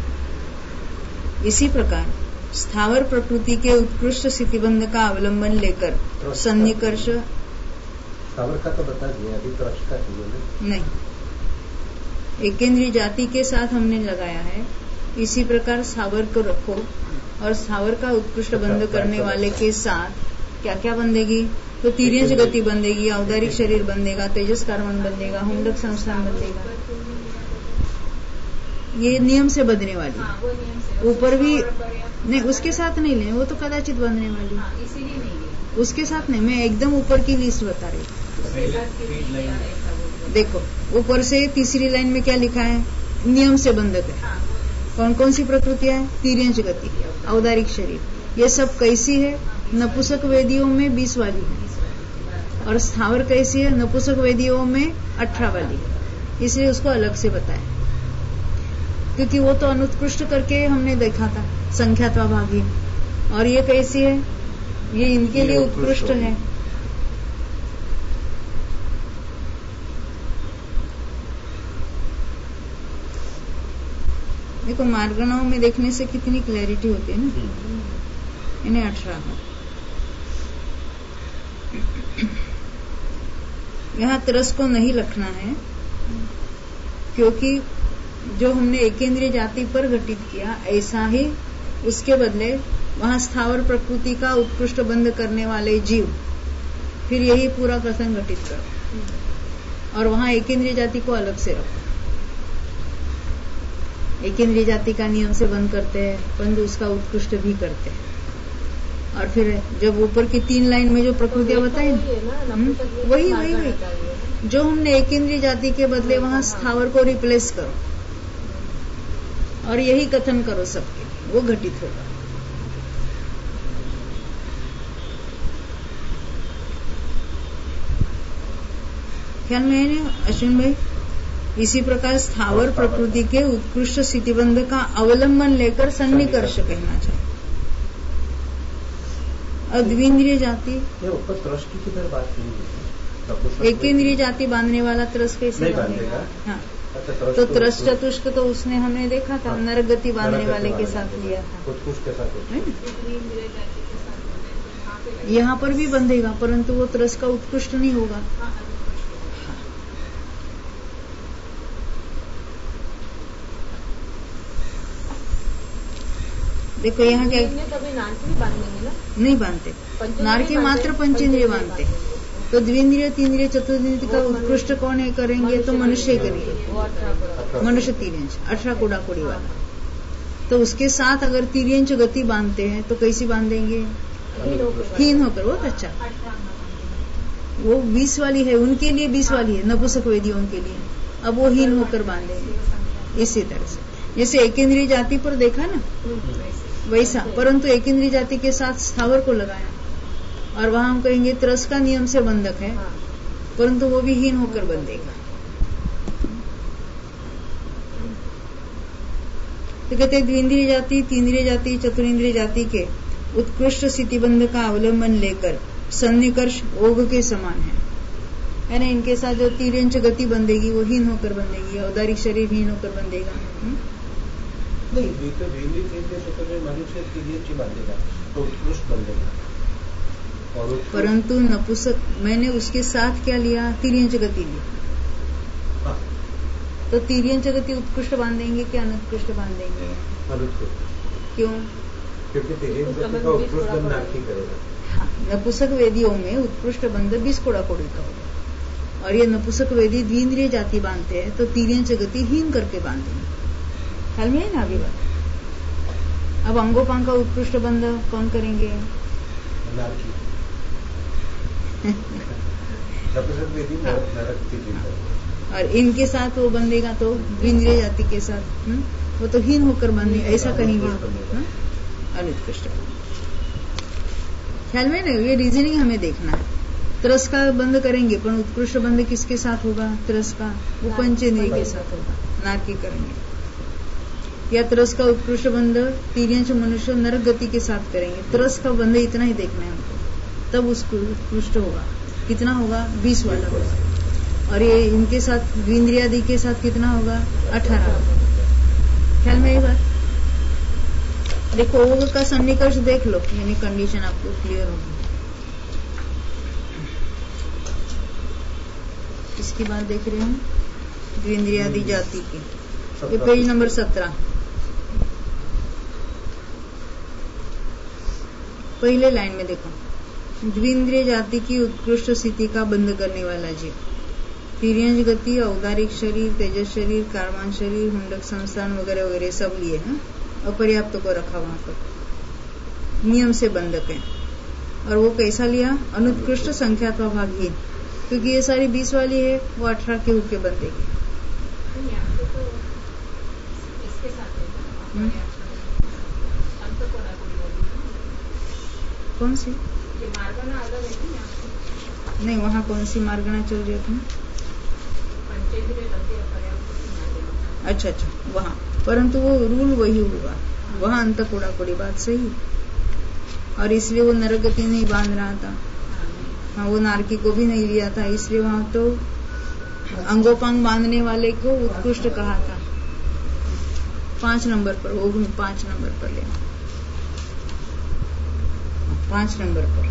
इसी प्रकार स्थावर प्रकृति के उत्कृष्ट स्थिति बंध का अवलंबन लेकर सन्निकर्ष स्थावर का तो बता दिया, अभी त्रस्त का नहीं, एकेंद्रीय जाति के साथ हमने लगाया है। इसी प्रकार स्थावर को रखो और स्थावर का उत्कृष्ट बंध करने वाले के साथ क्या क्या बंधेगी? तो तिर्यंच गति बंधेगी, औदारिक शरीर बंधेगा, तेजस कार्बन बंधेगा, हुंडक संस्थान बंधेगा। ये नियम से बंधने वाली। ऊपर भी नहीं, उसके साथ नहीं ले, वो तो कदाचित बंधने वाली, इसीलिए नहीं। उसके साथ नहीं, मैं एकदम ऊपर की लिस्ट बता रही हूँ। देखो ऊपर से तीसरी लाइन में क्या लिखा है? नियम से बंधक है। कौन कौन सी प्रकृतियां है? तिर्यंच गति, औदारिक शरीर। ये सब कैसी है? नपुंसक वेदियों में बीस वाली है और स्थावर कैसी है? नपुंसक वेदियों में अठारह वाली है। इसलिए उसको अलग से बताया, क्योंकि वो तो अनुत्कृष्ट करके हमने देखा था, संख्यात्वा भागी। और ये कैसी है? ये इनके लिए उत्कृष्ट है। देखो मार्गणाओं में देखने से कितनी क्लैरिटी होती है ना। इन्हें अठारह यहाँ तरस को नहीं रखना है, क्योंकि जो हमने एकेंद्रीय जाति पर घटित किया ऐसा ही उसके बदले वहाँ स्थावर प्रकृति का उत्कृष्ट बंध करने वाले जीव, फिर यही पूरा कथन घटित करो और वहाँ एकेंद्रीय जाति को अलग से रखो। एकेंद्रीय जाति का नियम से बंद करते हैं, परंतु उसका उत्कृष्ट भी करते हैं। और फिर जब ऊपर की तीन लाइन में जो प्रकृतियां बताई, वही वही वही जो हमने एकेंद्रीय जाति के बदले वहाँ स्थावर को रिप्लेस करो और यही कथन करो सबके, वो घटित होगा। ख्याल में है ना अश्विन भाई? इसी प्रकार स्थावर प्रकृति के उत्कृष्ट स्थितिबंध का अवलंबन लेकर सन्निकर्ष कहना चाहिए। अद्विंद्रिय जाति एकेंद्रीय जाति बांधने वाला त्रस कैसे बांधेगा? हाँ, तो त्रस चतुष्क तो उसने हमने देखा था, नरक गति बांधने वाले के साथ लिया था। यहाँ पर भी बंधेगा, परंतु वो त्रस का उत्कृष्ट नहीं होगा। देखो यहाँ क्या कभी नारकी बांधेंगे ना? नहीं बांधते, नारकी मात्र पंचेंद्रिय बांधते। तो द्विंद्रिय, तीन्द्रिय, चतुर्द्रिय का उत्कृष्ट कौन है करेंगे? तो मनुष्य ही करेंगे। मनुष्य तिर्यंच अठारह कोडाकोड़ी वाला। तो उसके साथ अगर तिर्यंच गति बांधते हैं तो कैसी बांधेंगे? हीन होकर। बहुत अच्छा, वो बीस वाली है, उनके लिए बीस वाली है, नपुंसक वेदियों के लिए। अब वो हीन होकर बांधेंगे। इसी तरह से जैसे एकेंद्रीय जाति पर देखा ना वैसा, परंतु एकेंद्रीय जाति के साथ स्थावर को लगाया और वहां हम कहेंगे त्रस का नियम से बंधक है, परंतु वो भी हीन होकर बंधेगा। तो कहते द्विंद्रिय जाति, तीन्द्रिय जाति, चतुरिंद्रिय जाति के उत्कृष्ट स्थितिबंध का अवलंबन लेकर सन्निकर्ष ओघ के समान है, है ना। इनके साथ जो तिर्यंच गति बंधेगी वो हीन होकर बंधेगी, औदारिक शरीर हीन होकर बंधेगा। नहीं, मनुष्य तिर्यंच बांधेगा तो उत्कृष्ट बंधेगा। और परंतु नपुंसक मैंने उसके साथ क्या लिया? तिर्यंच गति ली। हाँ। तो तिर्यंच गति उत्कृष्ट बांधेंगे क्या अनुत्कृष्ट बांधेंगे? अनुत्कृष्ट। क्यों? क्योंकि तिर्यंच गति का उत्कृष्ट बंध नारकी करेगा। हाँ, नपुंसक वेदियों में उत्कृष्ट बंध बीस कोडाकोड़ी का होगा और ये नपुंसक वेदी द्विंद्रिय जाति बांधते हैं तो तिर्यंच गति हीन करके बांधेंगे। ख्याल में है ना अभी बात। अब अंगोपांग का उत्कृष्ट बंध कौन करेंगे? और इनके साथ वो बंधेगा तो द्विंद्रिय जाति के साथ हुँ? वो तो हीन होकर बंधे, ऐसा कहेंगे अनुत्कृष्ट। ख्याल में ना, ये रीजनिंग हमें देखना है। तरस का बंद करेंगे पर उत्कृष्ट बंद किसके साथ होगा? तरस का, वो पंचेंद्रिय के साथ होगा, नारकी करेंगे। या तरस का उत्कृष्ट बंद तीर्यंश मनुष्य नरक गति के साथ करेंगे। तरस का बंद इतना ही देखना है हमको, तब उसको उत्कृष्ट होगा। कितना होगा? बीस वाला होगा। और ये इनके साथ द्विंद्रियादि के साथ कितना होगा? अठारह। ख्याल में एक बात देखो, ओग का सन्निकर्ष देख लो, यानी कंडीशन आपको क्लियर होगी। इसकी बात देख रहे हैं द्विंद्रियादि जाति की, ये पेज नंबर सत्रह, पहले लाइन में देखो। द्विंद्रिय जाति की उत्कृष्ट स्थिति का बंध करने वाला जीव तिर्यंश गति, औदारिक शरीर, तेजस शरीर, कारमान शरीर, मुंडक संस्थान वगैरह वगैरह सब लिए हैं। अपर्याप्त को रखा वहां पर, नियम से बंधक है। और वो कैसा लिया? अनुत्कृष्ट संख्यात्वा भागहीन, क्योंकि ये सारी बीस वाली है, वो अठारह के होके बंधेगी। कौन सी? नहीं, वहाँ कौन सी मार्गना चल रही है तुम्हें? अच्छा अच्छा, वहाँ, परंतु वो रूल वही हुआ, वहाँ अंत कोड़ा कोड़ी बात सही। और इसलिए वो नरक गति नहीं बांध रहा था, हाँ, वो नारकी को भी नहीं लिया था, इसलिए वहाँ तो अंगोपांग बांधने वाले को उत्कृष्ट कहा था। पांच नंबर पर, वो पांच नंबर पर लेना, पांच नंबर पर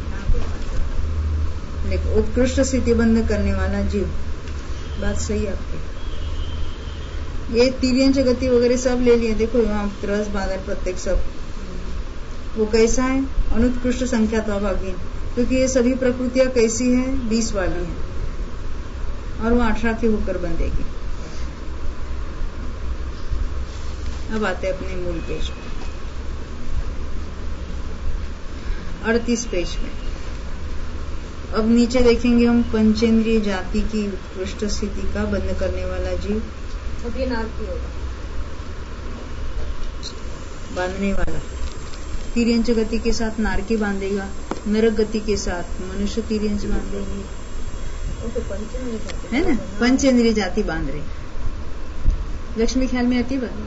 देखो, उत्कृष्ट स्थिति बंध करने वाला जीव, बात सही आपकी। ये तिर्यंश गति वगैरह सब ले लिए, देखो यहाँ त्रस बादर प्रत्येक सब, वो कैसा है? अनुत्कृष्ट संख्यात्वा भागहीन, क्योंकि ये सभी प्रकृतियां कैसी है? बीस वाली है, और वो अठारह के होकर बंधेगी। अब आते अपने मूल पेज पे, अड़तीस पेज में। अब नीचे देखेंगे हम पंचेंद्रिय जाति की उत्कृष्ट स्थिति का बंध करने वाला जीव। अब ये नारकी होगा, बांधने वाला तिर्यंश गति के साथ नारकी बांधेगा, नरक गति के साथ मनुष्य तिर्यंश बांधेगी, है ना? पंचेंद्रिय जाति बांध रही। लक्ष्मी ख्याल में आती बात?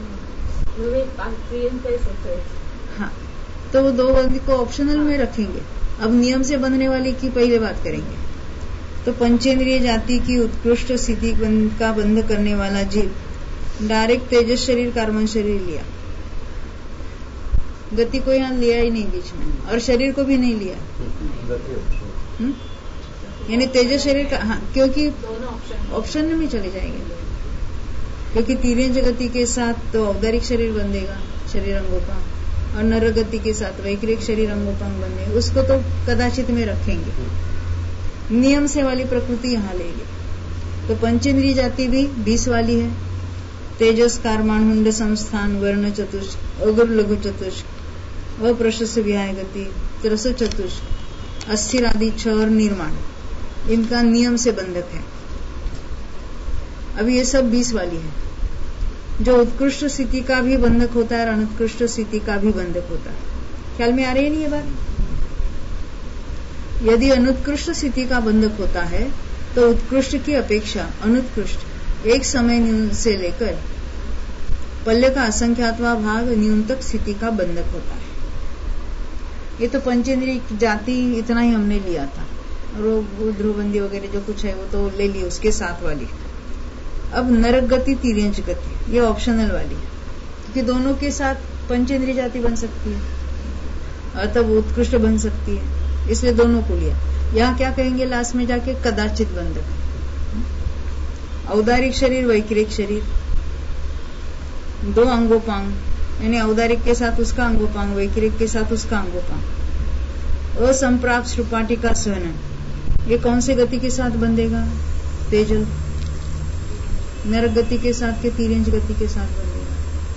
हाँ, तो वो दो बंदी को ऑप्शनल में रखेंगे। अब नियम से बंधने वाली की पहले बात करेंगे। तो पंचेंद्रिय जाति की उत्कृष्ट स्थिति का बंध करने वाला जीव डायरेक्ट तेजस शरीर, कार्बन शरीर लिया, गति को यहाँ लिया ही नहीं बीच में, और शरीर को भी नहीं लिया, यानी तेजस शरीर का, हाँ, क्योंकि ऑप्शन में चले जाएंगे, क्योंकि तिर्यंश गति के साथ तो औदारिक शरीर बंधेगा, शरीर अंगोपांग, और नर गति के साथ वैक्रिक शरीर अंगोपांग बंधेगा, उसको तो कदाचित में रखेंगे। नियम से वाली प्रकृति यहाँ लेंगे। तो पंचेंद्रिय जाति भी बीस वाली है, तेजस, कारमान, मुंड संस्थान, वर्ण चतुष्क, अगुर लघु चतुष्क, अप्रशस्त विहाय गति, त्रस चतुष्क, अस्थिर आदि छह और निर्माण, इनका नियम से बंधक है। अब ये सब बीस वाली है, जो उत्कृष्ट स्थिति का भी बंधक होता है और अनुत्कृष्ट स्थिति का भी बंधक होता है। ख्याल में आ रही है नहीं ये बात? यदि अनुत्कृष्ट स्थिति का बंधक होता है तो उत्कृष्ट की अपेक्षा अनुत्कृष्ट एक समय से लेकर पल्ले का असंख्यातवा भाग न्यूनतक स्थिति का बंधक होता है। ये तो पंचेंद्रिय जाति इतना ही हमने लिया था, और वो ध्रुवबंदी वगैरह जो कुछ है वो तो ले ली उसके साथ वाली। अब नरक गति, तिर्यंश गति, ये ऑप्शनल वाली है, क्योंकि दोनों के साथ पंचेंद्रिय जाति बन सकती है और तब उत्कृष्ट बन सकती है, इसलिए दोनों को लिया। यहाँ क्या कहेंगे लास्ट में जाके? कदाचित बंधक। औदारिक शरीर, वैक्रिक शरीर, दो अंगोपांग, यानी औदारिक के साथ उसका अंगोपांग, वैक्रिक के साथ उसका अंगोपांग, असंप्राप्त श्रुपाटी का सहनन, ये कौन से गति के साथ बंधेगा? तेजल। नरक गति के साथ के तिर्यंश गति के साथ बंधेगा।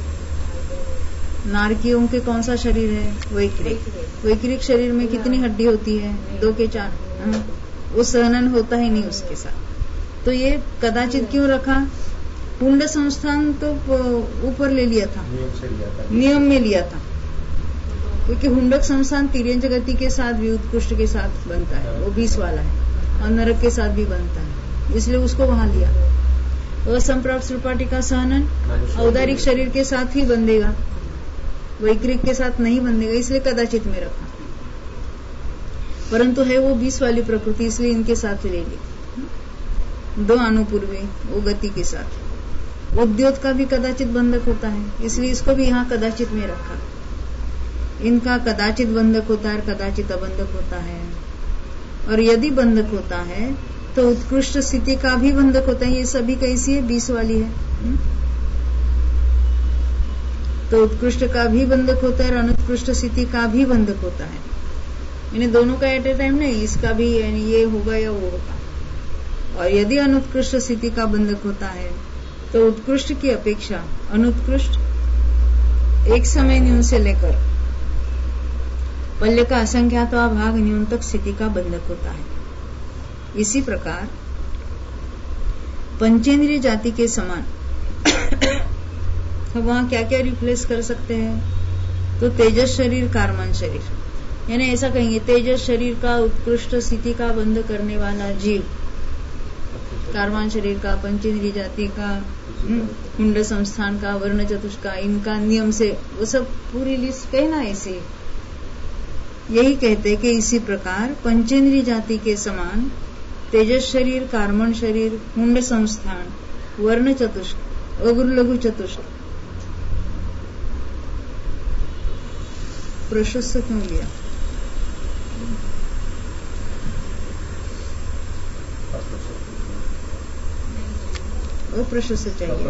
नारकियों के कौन सा शरीर है? वैक्रिक। वैक्रिक शरीर में कितनी हड्डी होती है? दो के चार। हाँ? वो सहनन होता ही नहीं उसके साथ। तो ये कदाचित क्यों रखा? पुंड संस्थान तो ऊपर ले लिया था, नियम से लिया था, नियम में लिया था, क्योंकि हुंडक संस्थान तिर्यंच गति के साथ भी उत्कृष्ट के साथ बनता है, वो बीस वाला है, और नरक के साथ भी बनता है, इसलिए उसको वहां लिया। असंप्राप्त सुपाटी का सहनन औदारिक शरीर के साथ ही बंधेगा, वैक्रिक के साथ नहीं बंधेगा, इसलिए कदाचित में रखा। परंतु है वो बीस वाली प्रकृति, इसलिए इनके साथ ले ली। दो अनुपूर्वी वो गति के साथ। उद्योत का भी कदाचित बंधक होता है, इसलिए इसको भी यहाँ कदाचित में रखा। इनका कदाचित बंधक होता है, कदाचित अबंधक होता है। और यदि बंधक होता है तो उत्कृष्ट स्थिति का भी बंधक होता है। ये सभी कैसी है? बीस वाली है। तो उत्कृष्ट का भी बंधक होता है और अनुत्कृष्ट स्थिति का भी बंधक होता है। इन्हें दोनों का एट ए टाइम नहीं, इसका भी यानी ये होगा या वो होगा। और यदि अनुत्कृष्ट स्थिति का बंधक होता है तो उत्कृष्ट की अपेक्षा अनुत्कृष्ट एक समय न्यून से लेकर पल्ले का असंख्यात भाग न्यून तक स्थिति का बंधक होता है। इसी प्रकार पंचेंद्रिय जाति के समान तो वहां क्या क्या रिप्लेस कर सकते हैं? तो तेजस शरीर, कारमान शरीर, यानी ऐसा कहेंगे तेजस शरीर का उत्कृष्ट स्थिति का बंध करने वाला जीव, कारमान शरीर का, पंचेंद्रिय जाति का, मुंड संस्थान का, वर्ण चतुष्क का, इनका नियम से वो सब पूरी लिस्ट कहना ऐसे। यही कहते कि इसी प्रकार पंचेंद्रिय जाति के समान तेजस शरीर, कारमण शरीर, मुंड संस्थान, वर्ण चतुष्क, अगुरु लघु चतुष्क। प्रशस्त क्यों लिया? अप्रशस्त चाहिए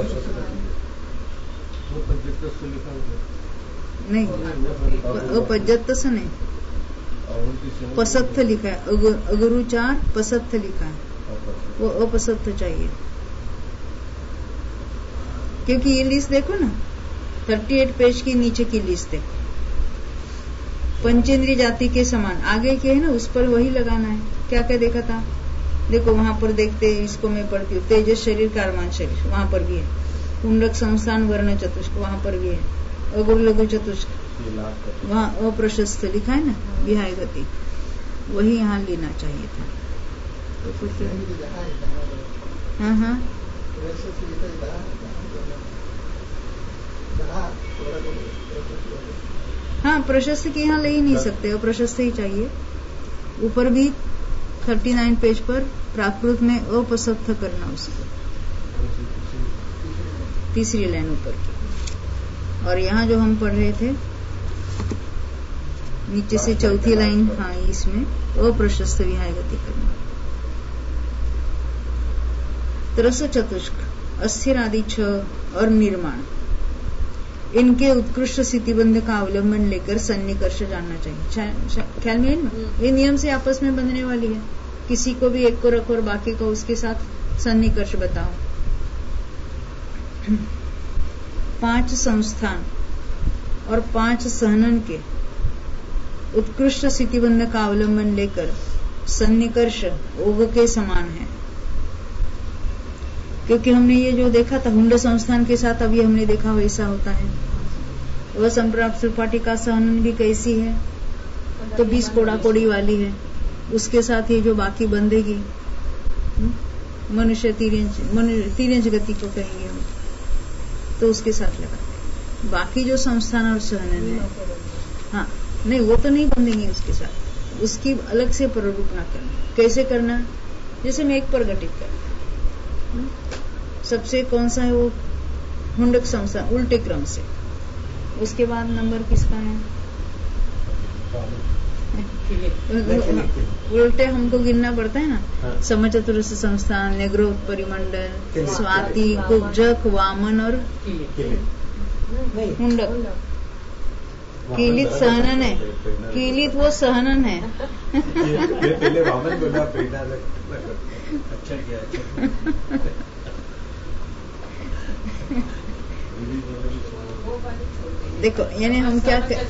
नहीं, अपजत से नहीं, पसत्थ लिखा है, अगुरु चार पसत्थ लिखा है, वो अपसत्थ चाहिए। क्योंकि ये लिस्ट देखो ना, अड़तीस पेज की नीचे की लिस्ट है, पंचेंद्रिय जाति के समान, आगे के है ना उस पर वही लगाना है। क्या क्या देखा था? देखो वहां पर देखते, इसको मैं पढ़ती हूँ, तेजस शरीर, कारमान शरीर, वहां पर भी है, कुंडक संस्थान, वर्ण चतुष्क, वहां पर भी है, अगुरु लघु चतुष्क, वहां अप्रशस्त लिखा है ना, विहाय गति, वही यहाँ लेना चाहिए था। तो कुछ हाँ हाँ हाँ प्रशस्त की यहाँ ले ही नहीं सकते, अप्रशस्त ही चाहिए। ऊपर भी उनतालीस पेज पर प्राकृत में अपसत्थ करना उसको, तीसरी लाइन ऊपर की। और यहाँ जो हम पढ़ रहे थे नीचे से चौथी लाइन, हाँ इसमें अप्रशस्त विहाय गति करना। तरस चतुष्क, अस्थिर आदि छ और निर्माण, इनके उत्कृष्ट स्थितिबंध का अवलंबन लेकर सन्निकर्ष जानना चाहिए। ख्याल में है ना, ये नियम से आपस में बंधने वाली है। किसी को भी एक को रखो और बाकी को उसके साथ सन्निकर्ष बताओ। पांच संस्थान और पांच सहनन के उत्कृष्ट स्थितिबंध का अवलंबन लेकर सन्निकर्ष ओघ के समान है। क्योंकि हमने ये जो देखा था हुंड संस्थान के साथ, अभी हमने देखा वैसा होता है। वह संप्राप्त सुपाटी का सहनन भी कैसी है? तो बीस कोड़ा कोड़ी वाली है, उसके साथ ये जो बाकी बंधेगी मनुष्य तिर्यंच तिर्यंच गति को कहेंगे हम, तो उसके साथ लगाते। बाकी जो संस्थान और सहनन है, हाँ नहीं वो तो नहीं बंधेंगे उसके साथ, उसकी अलग से प्ररूपना करना। कैसे करना? जैसे मैं एक पर घटित करना, सबसे कौन सा है वो हुंडक संस्थान, उल्टे क्रम से, उसके बाद नंबर किसका है? उल्टे हमको गिनना पड़ता है ना। हाँ। समचतुरस्र संस्थान, नेग्रो परिमंडल, स्वाति, कुब्जक, वामन और हुंडक। कीलित सहनन है, कीलित वो सहनन है। पहले वामन बोला, अच्छा किया। देखो यानी हम क्या कर...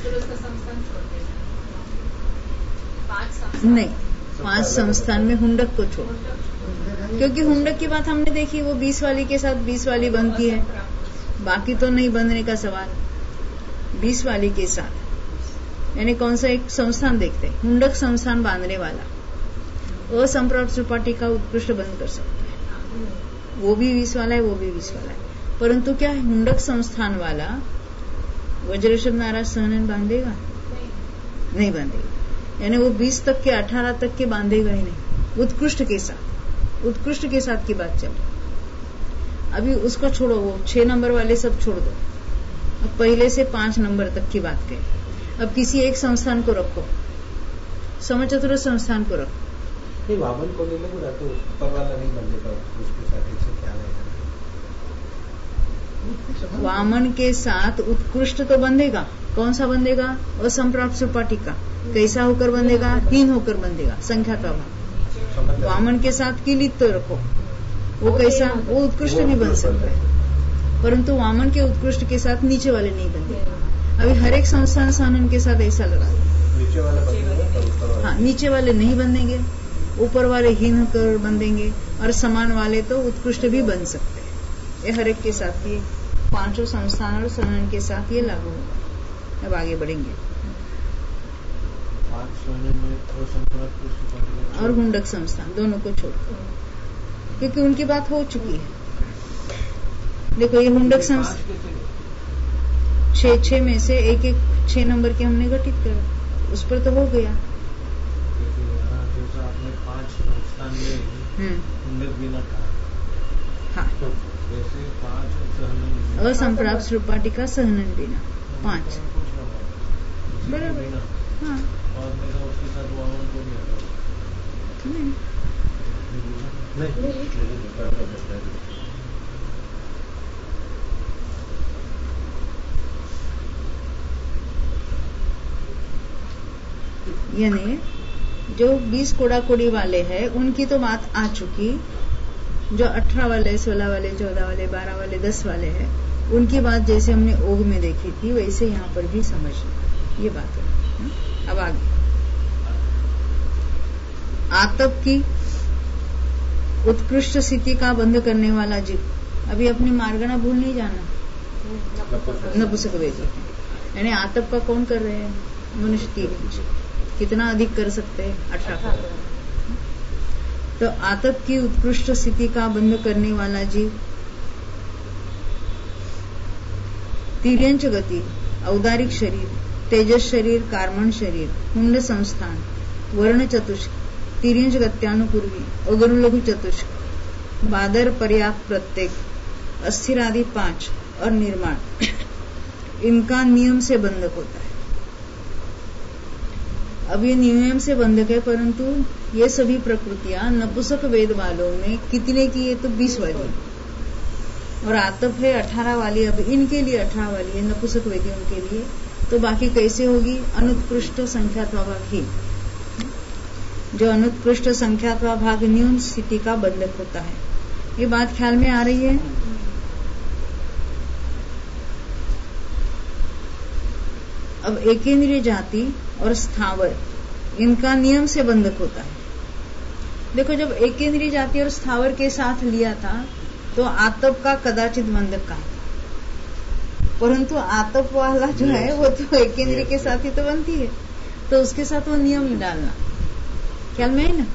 नहीं, पांच संस्थान में हुंडक को छोड़, क्योंकि हुंडक की बात हमने देखी, वो बीस वाली के साथ बीस वाली बनती है, बाकी तो नहीं बनने का सवाल। बीस वाली के साथ यानी कौन सा एक संस्थान देखते हैं, हुंडक संस्थान बांधने वाला असंप्राप्त सुपाटी का उत्कृष्ट बंद कर सकता है, वो भी बीस वाला है, वो भी बीस वाला है। परंतु क्या है, हुंडक संस्थान वाला वज्रशब्द नाराज सहनन बांधेगा? नहीं बांधेगा, यानी वो बीस तक के अठारह तक के बांधेगा ही नहीं। उत्कृष्ट के साथ, उत्कृष्ट के साथ की बात चल रही। अभी उसको छोड़ो, वो छह नंबर वाले सब छोड़ दो, अब पहले से पांच नंबर तक की बात करें। अब किसी एक संस्थान को रखो, समचतुर संस्थान को रखो। नहीं, वामन को नहीं लगा तो ऊपर वाला नहीं बनेगा, उसके साथ एक से क्या रहेगा? वामन के साथ उत्कृष्ट तो बंधेगा, कौन सा बंधेगा? असंप्राप्त सुपाटी का। कैसा होकर बंधेगा? हीन होकर बंधेगा, संख्या का भाव। वामन के साथ किलित तो रखो, वो कैसा? वो उत्कृष्ट नहीं बन सकता है, परंतु वामन के उत्कृष्ट के साथ नीचे वाले नहीं बंधेगा। अभी हर एक संस्थान सहनन के साथ ऐसा लगा, नीचे वाले बंधेंगे, हाँ नीचे वाले नहीं बंधेंगे, ऊपर वाले हीन होकर बंधेंगे, और समान वाले तो उत्कृष्ट भी बन सकते हैं। ये हर एक के साथ, ये पांचों संस्थान और सहनन के साथ ये लागू होगा। अब आगे बढ़ेंगे। और हुंडक संस्थान दोनों को छोड़, क्योंकि उनकी बात हो चुकी है। देखो ये हुंडक संस्थान छह छह में से एक एक छह नंबर के हमने घटित कर, उस पर तो हो गया। आपने पांच संस्थान में हाँ, जैसे पांच असंप्राप्त सुपाटी का सहनन बिना पांच बराबर। हाँ, और मेरा उसके साथ वामन को भी आता नहीं यानी जो बीस कोड़ा कोड़ी वाले हैं उनकी तो बात आ चुकी, जो अठारह वाले, सोलह वाले, चौदह वाले, बारह वाले, दस वाले हैं, उनकी बात जैसे हमने ओग में देखी थी वैसे यहाँ पर भी समझना, ये बात है। अब आगे आतप की उत्कृष्ट स्थिति का बंद करने वाला जीव। अभी अपनी मार्गना भूल नहीं जाना, नपुंसक वेदी, यानी आतप का कौन कर रहे हैं? मनुष्य तीन इंच, कितना अधिक कर सकते हैं? अठारह। तो आतप की उत्कृष्ट स्थिति का बंद करने वाला जीव तिर्यंच गति, औदारिक शरीर, तेजस शरीर, कार्मण शरीर, हुंड संस्थान, वर्ण चतुष्क, तिर्यंच गत्यानुपूर्वी, अगरु लघु चतुष्क, बादर पर्याप्त प्रत्येक, अस्थिर आदि पांच और निर्माण, इनका नियम से बंधक होता है। अब ये नियम से बंधक है, परंतु ये सभी प्रकृतियां नपुंसक वेद वालों में कितने की है? तो बीस वाली, और आतप है अठारह वाली। अब इनके लिए अठारह वाली है, नपुंसक वेदियों के लिए। तो बाकी कैसे होगी? अनुत्कृष्ट संख्यात्वा भाग ही, जो अनुत्कृष्ट संख्यात्वा भाग न्यून स्थिति का बंधक होता है। ये बात ख्याल में आ रही है? अब एकेंद्रीय जाति और स्थावर, इनका नियम से बंधक होता है। देखो, जब एकेंद्रीय जाति और स्थावर के साथ लिया था तो आतप का कदाचित बंधक का, परंतु आतप वाला जो है वो तो एकेंद्रीय के साथ ही तो बनती है, तो उसके साथ वो नियम डालना ख्याल में है ना।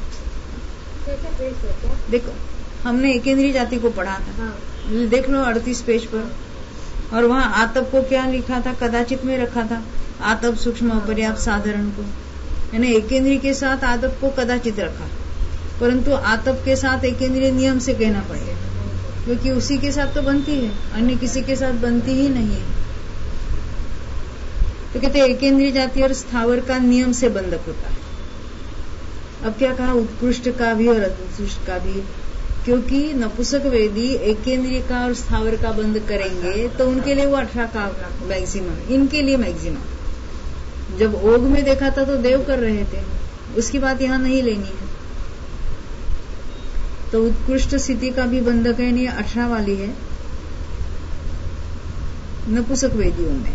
देखो, हमने एकेंद्रीय जाति को पढ़ा था, देख लो अड़तीस पेज पर, और वहाँ आतप को क्या लिखा था? कदाचित में रखा था, आतप सूक्ष्म अपर्याप्त साधारण को, यानी एकेंद्रीय के साथ आतप को कदाचित रखा, परंतु आतप के साथ एकेंद्रीय नियम से कहना पड़ेगा, क्योंकि उसी के साथ तो बनती है, अन्य किसी के साथ बनती ही नहीं है। तो कहते हैं एकेंद्रीय जाति और स्थावर का नियम से बंधक होता है। अब क्या कहा? उत्कृष्ट का भी और अनुत्कृष्ट का भी, क्योंकि नपुंसक वेदी एकेंद्रीय का और स्थावर का बंद करेंगे तो उनके लिए वो अठारह का मैक्सिमम, इनके लिए मैक्सिमम। जब ओग में देखा था तो देव कर रहे थे, उसकी बात यहाँ नहीं लेनी है। तो उत्कृष्ट स्थिति का भी बंधक है, नहीं अठारह वाली है। नपुंसक वेदियों में।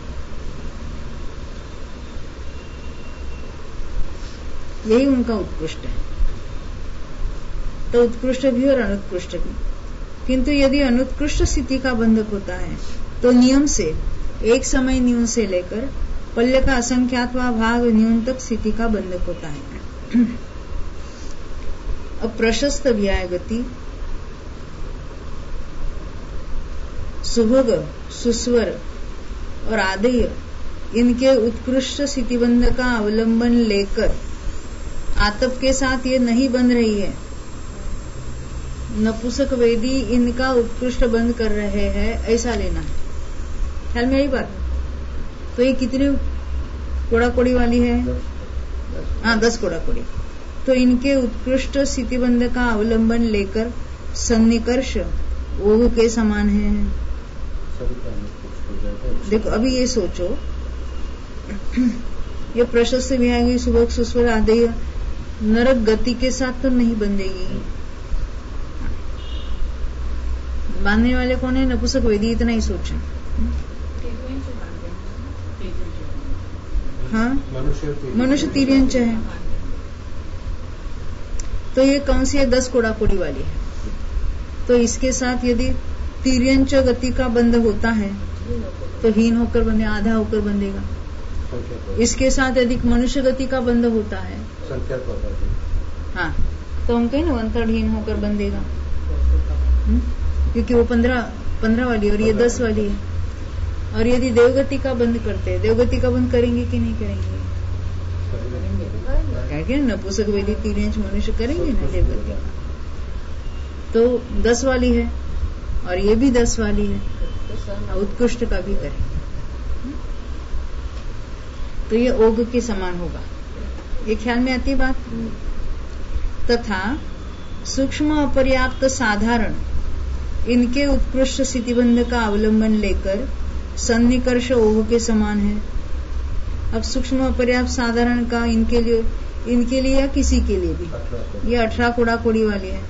यही उनका उत्कृष्ट है। तो उत्कृष्ट भी और अनुत्कृष्ट भी। किंतु यदि अनुत्कृष्ट स्थिति का बंधक होता है तो नियम से एक समय न्यून से लेकर पल्य का असंख्यातवा भाग न्यून तक स्थिति का बंधक होता है। अब प्रशस्त व्याय गति, सुभोग, सुस्वर और आदेय इनके उत्कृष्ट स्थितिबंध का अवलंबन लेकर आतप के साथ ये नहीं बन रही है। नपुंसक वेदी इनका उत्कृष्ट बंद कर रहे हैं, ऐसा लेना है। ख्याल में आई बात? तो ये कितनी कोड़ा कोड़ी वाली है? हाँ, दस कोड़ा कोड़ी। तो इनके उत्कृष्ट स्थितिबंध का अवलंबन लेकर सन्निकर्ष ओहु के समान है। देखो अभी ये सोचो, ये प्रशस्त विहागी सुभोग सुस्वर आदि नरक गति के साथ तो नहीं बंधेगी। बांधने वाले कौन है? नपुंसक वेदी। इतना ही सोचें। हाँ, मनुष्य तिर्यंच है। तो ये कौन सी है? दस कोड़ा कोड़ी वाली है। तो इसके साथ यदि तिर्यंच गति का बंध होता है तो हीन होकर बंधे, आधा होकर बंधेगा। इसके साथ यदि मनुष्य गति का बंध होता है हाँ, तो हम कहें ना वन थर्ड हीन होकर बंधेगा, क्योंकि वो पंद्रह पंद्रह वाली और ये दस वाली है। और यदि देवगति का बंद करते हैं, देवगति का बंद करेंगे कि नहीं करेंगे? कहेंगे नपुंसक वेदी तिर्यंच मनुष्य करेंगे ना देवगति का। तो दस वाली है और ये भी दस वाली है, उत्कृष्ट का भी करेंगे तो ये ओग के समान होगा। ये ख्याल में आती बात? तथा सूक्ष्म अपर्याप्त साधारण इनके उत्कृष्ट स्थितिबंध का अवलंबन लेकर सन्निकर्ष ओग के समान है। अब सूक्ष्म अपर्याप्त साधारण का इनके लिए इनके लिए या किसी के लिए भी, ये अठारह कोड़ा कोड़ी वाली है।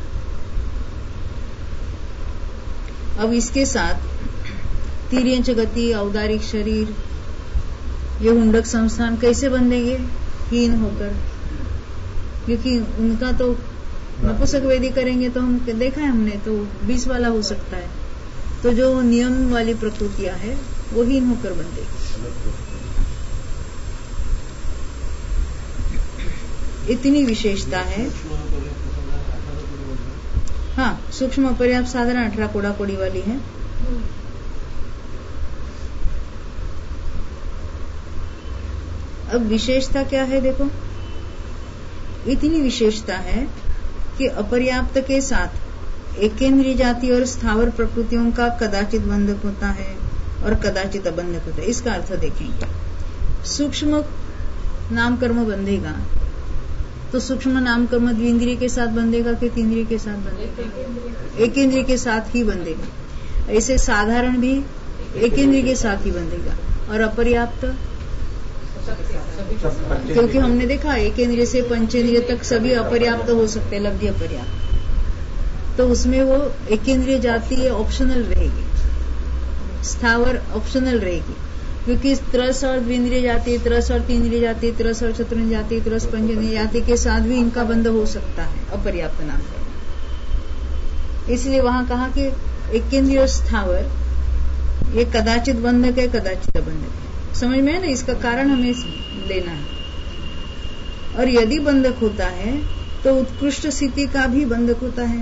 अब इसके साथ तिर्यंच गति, औदारिक शरीर, ये हुंडक संस्थान कैसे बंधेंगे? हीन होकर, क्योंकि उनका तो नपुंसक वेदी करेंगे तो हम देखा है हमने, तो बीस वाला हो सकता है। तो जो नियम वाली प्रकृतियां है वो हीन होकर बंधेगी। इतनी विशेषता है। हाँ, सूक्ष्म अपर्याप्त साधारण अठारह कोड़ा कोड़ी वाली है। अब विशेषता क्या है? देखो, इतनी विशेषता है कि अपर्याप्त के साथ एकेंद्रीय जाति और स्थावर प्रकृतियों का कदाचित बंधक होता है और कदाचित अबंधक होता है। इसका अर्थ देखेंगे। सूक्ष्म नाम कर्म बंधेगा तो सूक्ष्म नाम कर्म द्विंद्रिय के साथ बंधेगा कि तीन्द्रिय के साथ बंधेगा? एकेंद्रिय के साथ ही बंधेगा। ऐसे साधारण भी एकेंद्रिय के साथ ही बंधेगा। और अपर्याप्त, क्योंकि हमने देखा एकेंद्रिय से पंचेंद्रिय तक सभी अपर्याप्त हो सकते हैं, लब्धि अपर्याप्त। तो उसमें वो एकेंद्रिय जाति ऑप्शनल रहेगी, स्थावर ऑप्शनल रहेगी, क्योंकि त्रस और द्विंद्रिय जाति, त्रस और तीन्द्रिय जाति, त्रस और चतुर्थ जाति, त्रस पंचेंद्रिय जाति के साथ भी इनका बंध हो सकता है अपर्याप्त नाम का। इसलिए वहां कहा कि एकेंद्रिय और स्थावर ये कदाचित बंधक है, कदाचित अबंधक है। समझ में है ना? इसका कारण हमें लेना है। और यदि बंधक होता है तो उत्कृष्ट स्थिति का भी बंधक होता है।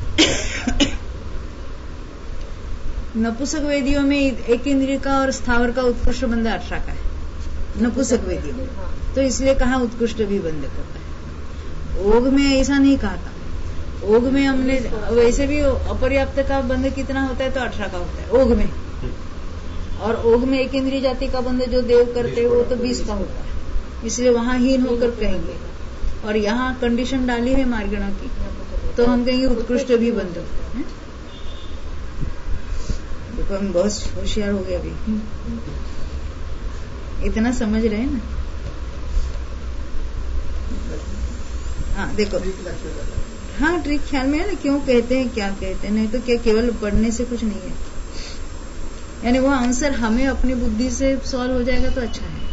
नपुंसक वेदियों में एक इंद्रिय का और स्थावर का उत्कृष्ट बंध अठारह का है नपुंसक वेदियों में, तो इसलिए कहा उत्कृष्ट भी बंधक होता है। ओग में ऐसा नहीं कहा था। ओग में हमने वैसे भी अपर्याप्त का बंध कितना होता है? तो अठारह का होता है ओग में। और ओग में एक इंद्रिय जाति का बंध जो देव करते हैं वो तो बीस का होता है, इसलिए वहां हीन होकर कहेंगे। और यहाँ कंडीशन डाली है मार्गणा की, तो हम कहेंगे उत्कृष्ट भी बंध होता है। देखो हम बहुत होशियार हो गए अभी, इतना समझ रहे हैं ना। हाँ देखो, हाँ ट्रिक ख्याल में है ना, क्यों कहते हैं क्या कहते हैं, नहीं तो क्या केवल पढ़ने से कुछ नहीं है। यानी वो आंसर हमें अपनी बुद्धि से सॉल्व हो जाएगा तो अच्छा है।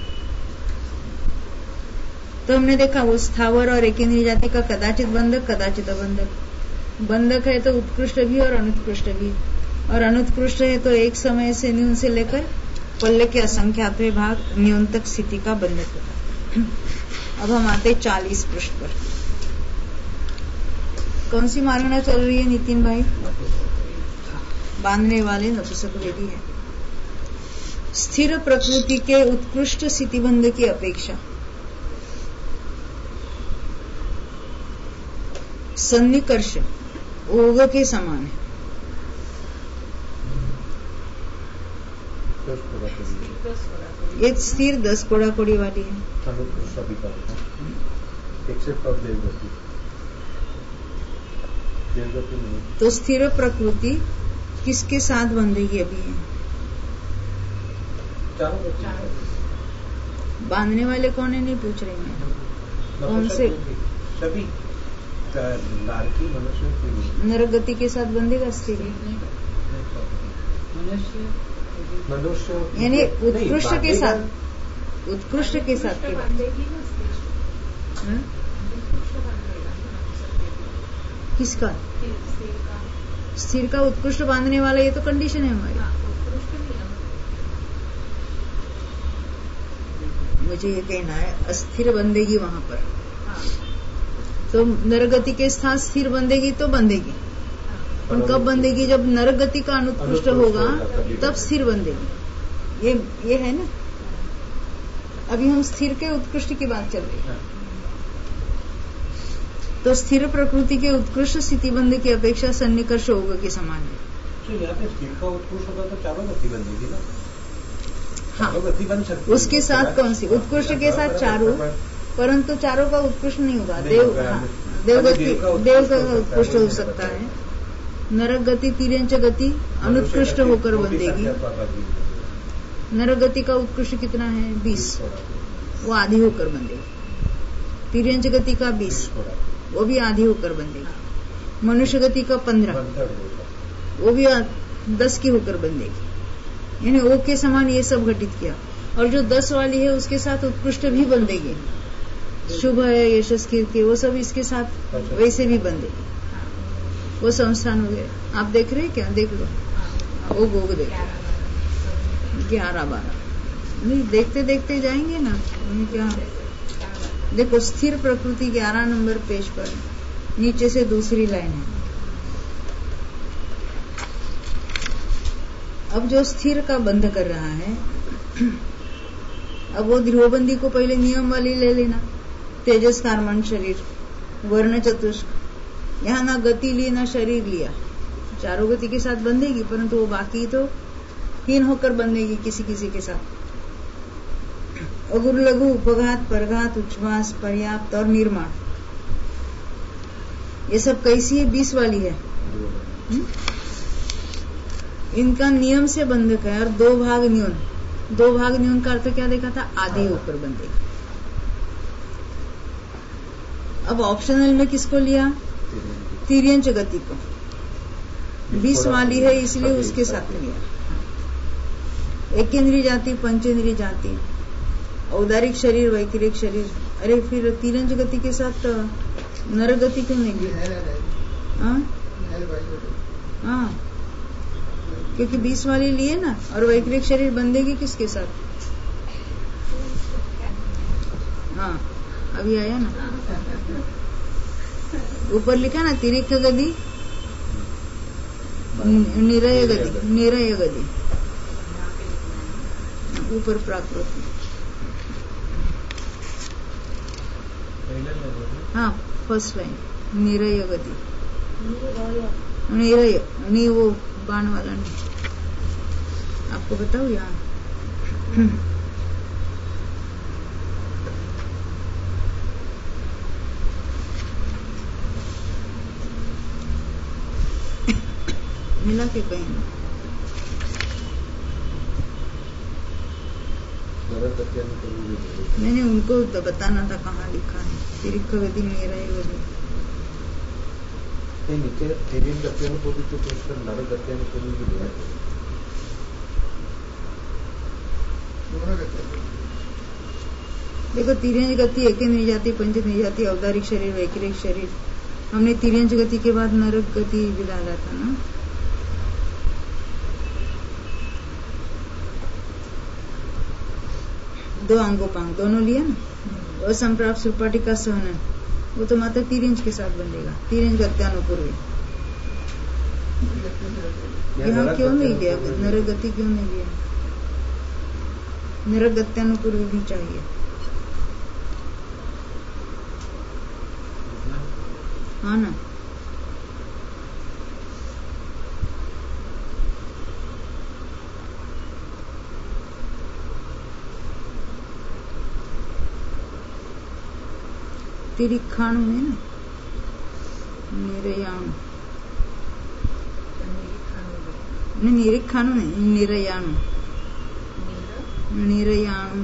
तो हमने देखा वो स्थावर और एकेंद्रीय जाति का कदाचित बंधक कदाचित अबंधक। बंधक है तो उत्कृष्ट भी और अनुत्कृष्ट भी, और अनुत्कृष्ट है तो एक समय से न्यून से लेकर पल्ले के असंख्यातवें भाग न्यून तक स्थिति का बंधक होता है। अब हम आते चालीस पृष्ठ पर। कौन सी मारगणा चल रही है नितिन भाई? बांधने वाले नपुंसक वेदी है। स्थिर प्रकृति के उत्कृष्ट स्थितिबंध की अपेक्षा सन्निकर्ष ओघ के समान है। ये स्थिर दस कोड़ा कोड़ी वाली है। तो स्थिर प्रकृति किसके साथ बंधेगी अभी है? बांधने वाले कौन है नहीं पूछ रही मैं, कौन से सभी नरगति के साथ बंधेगा स्थिर, मनुष्य यानी उत्कृष्ट के साथ, उत्कृष्ट के साथ के किसका? स्थिर का उत्कृष्ट बांधने वाला, ये तो कंडीशन है हमारी। मुझे ये कहना है अस्थिर बंधेगी वहां पर, तो नरगति के साथ स्थिर बंधेगी तो बंधेगी, और कब बंधेगी? जब नरगति का अनुत्कृष्ट होगा तब स्थिर बंधेगी। ये ये है ना। अभी हम स्थिर के उत्कृष्ट की बात चल रही है। तो स्थिर प्रकृति के उत्कृष्ट स्थितिबंध की अपेक्षा सन्निकर्ष होगा के समान है। तो यहाँ पे स्थिर का उत्कृष्ट होगा तो चारों गति बंधेगी ना। हाँ, उसके साथ कौन सी? उत्कृष्ट के साथ चारों, परंतु चारों का उत्कृष्ट नहीं होगा। देव हाँ, देवगति देव का उत्कृष्ट हो सकता है। नरक गति तिर्यंच गति अनुत्कृष्ट होकर बंधेगी। नरक गति का उत्कृष्ट कितना है? बीस, वो आधी होकर बंधेगी। तिर्यंच गति का बीस, वो भी आधी होकर बंधेगी। मनुष्य गति का पंद्रह, वो भी दस की होकर बंधेगी। यानी ओ के समान ये सब घटित किया। और जो दस वाली है उसके साथ उत्कृष्ट भी बंधेगी। शुभ है, यशस कीर्ति, वो सब इसके साथ वैसे भी बंधेगी। वो संस्थान हो गए। आप देख रहे हैं क्या? देख लो, वो गोग देखो ग्यारह बारह नहीं, देखते देखते जाएंगे ना क्या। देखो स्थिर प्रकृति ग्यारह नंबर पेज पर नीचे से दूसरी लाइन है। अब जो स्थिर का बंध कर रहा है, अब वो ध्रुवबंदी को पहले नियम वाली ले लेना। तेजस कार्मण शरीर, वर्ण चतुष्क, यहाँ ना गति ली ना शरीर लिया, चारों गति के साथ बंधेगी, परंतु वो बाकी तो हीन होकर बंधेगी किसी किसी के साथ। अगुर लघु, उपघात, परघात, उच्छ्वास, पर्याप्त और निर्माण, ये सब कैसी है? बीस वाली है। हुँ? इनका नियम से बंधक है। और दो भाग न्यून, दो भाग न्यून का अर्थ क्या देखा था? आधी होकर बंधेगी। अब ऑप्शनल में किसको लिया? तिर्यंच गति को। बीस वाली है इसलिए उसके साथ लिया। एकेंद्रीय जाति, पंचेंद्रीय जाति, औदारिक शरीर, वैक्रिक शरीर। अरे फिर तिर्यंच गति के साथ नर गति क्यों नहीं लिया? हाँ, क्योंकि बीस वाली लिए ना। और वैक्रिक शरीर बंधेगी किसके साथ? हाँ, अभी आया ना, ऊपर लिखा ना तिरिक्त गति, निरय गति, निरय गति, ऊपर प्राकृत। हाँ, फर्स्ट लाइन निरय गति, निरय नहीं, वो बाण वाला नहीं। आपको बताओ यहाँ मिला के कहीं मैंने उनको तो बताना था कहाँ लिखा है। तिरिक्त गति मेरा ही गति नीचे तिरिक्त गति को भी तो नर गति को भी लिया देखो तिर्यंज गति, एकेंद्रिय जाति, पंचेंद्रिय जाति, औदारिक शरीर, वैकृतिक शरीर, हमने तिर्यंज गति के बाद नरक गति भी डाला था ना। दो अंगोपांग दोनों लिया ना। असंप्राप्त सुपाटी का सहनन, वो तो मात्र तिर्यंज के साथ बनेगा, तिर्यंज गत्यानुपूर्वी। यहाँ क्यों नहीं लिया नरक गति, क्यों नहीं लिया? नरक गत्यानुपूर्वी भी चाहिए। हाँ ना, तिरिखाणु है ना, निरयाणु नहीं, निरीक्षाणु नहीं, निरयाणु निरयाणु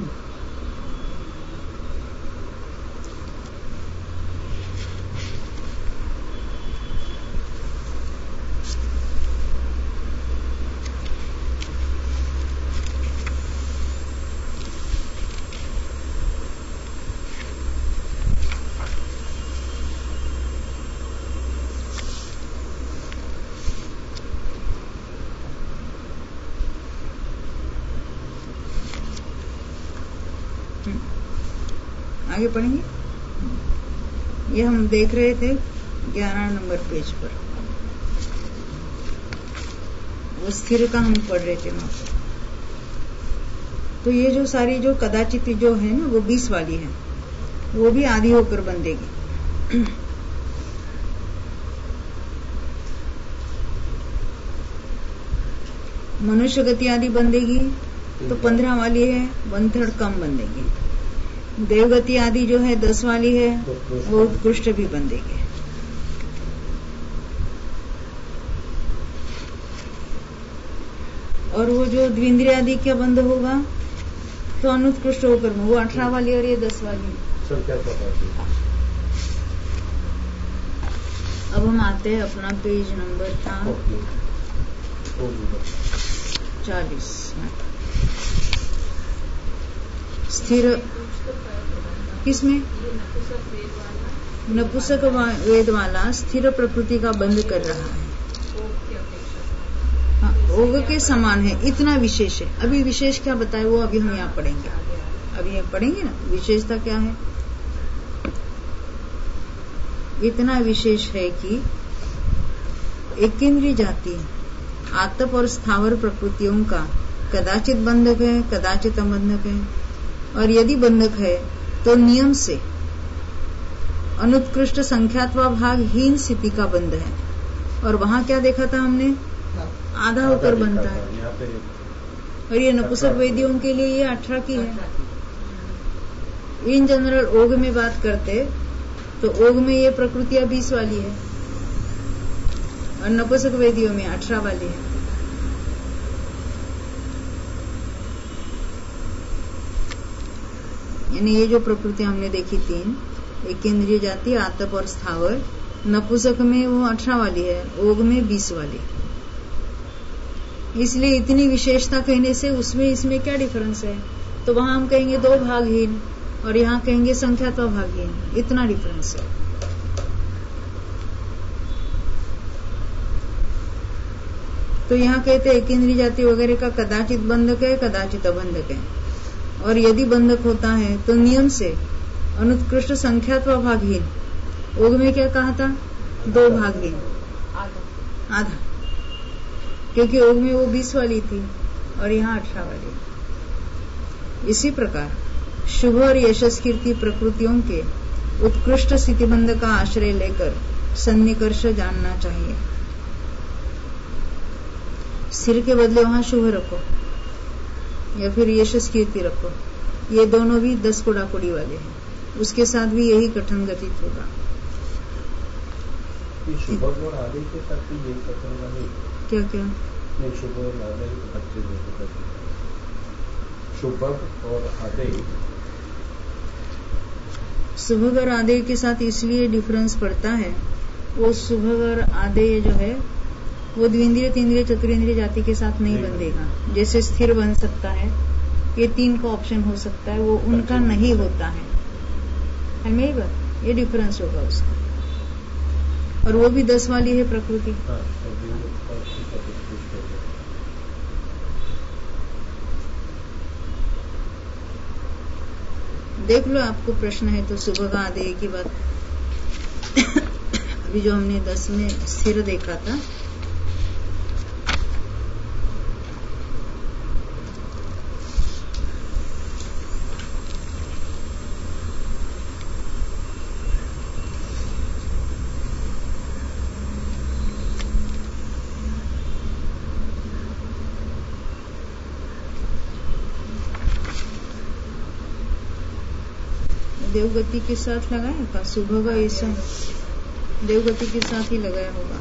आगे पढ़ेंगे। ये हम देख रहे थे ग्यारह नंबर पेज पर, वो स्थिर का हम पढ़ रहे थे वहां पर। तो ये जो सारी जो कदाचित जो है ना, वो बीस वाली है, वो भी आधी होकर बंधेगी। मनुष्य गति आदि बंधेगी तो पंद्रह वाली है, वन थर्ड कम बंधेगी। देवगति आदि जो है दस वाली है, वो उत्कृष्ट भी बंधेगी। और वो जो द्विंद्रिय आदि क्या बंद होगा, तो अनुत्कृष्ट होकर वो अठारह वाली और ये दस वाली। अब हम आते हैं, अपना पेज नंबर था चालीस। स्थिर किसमें? नपुंसक वेद वाला स्थिर प्रकृति का बंध कर रहा है। हाँ, ओग के समान है, इतना विशेष है। अभी विशेष क्या बताए वो अभी हम यहाँ पढ़ेंगे, अभी यहाँ पढ़ेंगे ना विशेषता क्या है। इतना विशेष है कि एकेंद्रीय जाति आतप और स्थावर प्रकृतियों का कदाचित बंधक है, कदाचित अबंधक है, और यदि बंधक है तो नियम से अनुत्कृष्ट संख्यात्वा भागहीन स्थिति का बंध है। और वहां क्या देखा था हमने, आधा होकर बनता है। और ये नपुंसक वेदियों के लिए ये अठारह की है। इन जनरल ओग में बात करते तो ओग में ये प्रकृतियां बीस वाली है और नपुंसक वेदियों में अठारह वाली है। यानी ये जो प्रकृति हमने देखी तीन, एकेंद्रीय जाति आतप और स्थावर, नपुंसक में वो अठारह वाली है, ओग में बीस वाली। इसलिए इतनी विशेषता कहने से उसमें इसमें क्या डिफरेंस है, तो वहां हम कहेंगे दो भागहीन और यहाँ कहेंगे संख्यात्वा भागहीन, इतना डिफरेंस है। तो यहाँ कहते हैं एकेंद्रीय जाति वगैरह का कदाचित बंधक है, कदाचित अबंधक है, और यदि बंधक होता है तो नियम से अनुत्कृष्ट संख्यात्वा भागहीन। ओग में क्या कहा था, दो भागहीन, आधा, आधा, क्योंकि ओग में वो बीस वाली थी और यहाँ अठारह वाली। इसी प्रकार शुभ और यशस कीर्ति प्रकृतियों के उत्कृष्ट स्थितिबंध का आश्रय लेकर सन्निकर्ष जानना चाहिए। सिर के बदले वहां शुभ रखो या फिर यशस कीर्ति रखो, ये दोनों भी दस कोड़ाकोड़ी वाले हैं, उसके साथ भी यही कठिन गठित होगा। शुभ और आदि के साथ भी यही कठिन नहीं, क्या क्या नहीं, शुभ और आदि बच्चे शुभ और आदि, शुभ और आदि के साथ इसलिए डिफरेंस पड़ता है, वो शुभ और आदि जो है वो द्विंद्रिय तीन्द्रिय चतुरेंद्रिय जाति के साथ नहीं बंधेगा। जैसे स्थिर बन सकता है ये तीन का ऑप्शन हो सकता है, वो उनका नहीं होता है। है मेरी बात? ये डिफरेंस होगा उसका। और वो भी दस वाली है प्रकृति। देख लो, आपको प्रश्न है तो सुबह का आधे की बात। अभी जो हमने दस में स्थिर देखा था, देवगति के साथ लगाया था सुबह का, ऐसा देवगति के साथ ही लगाया होगा।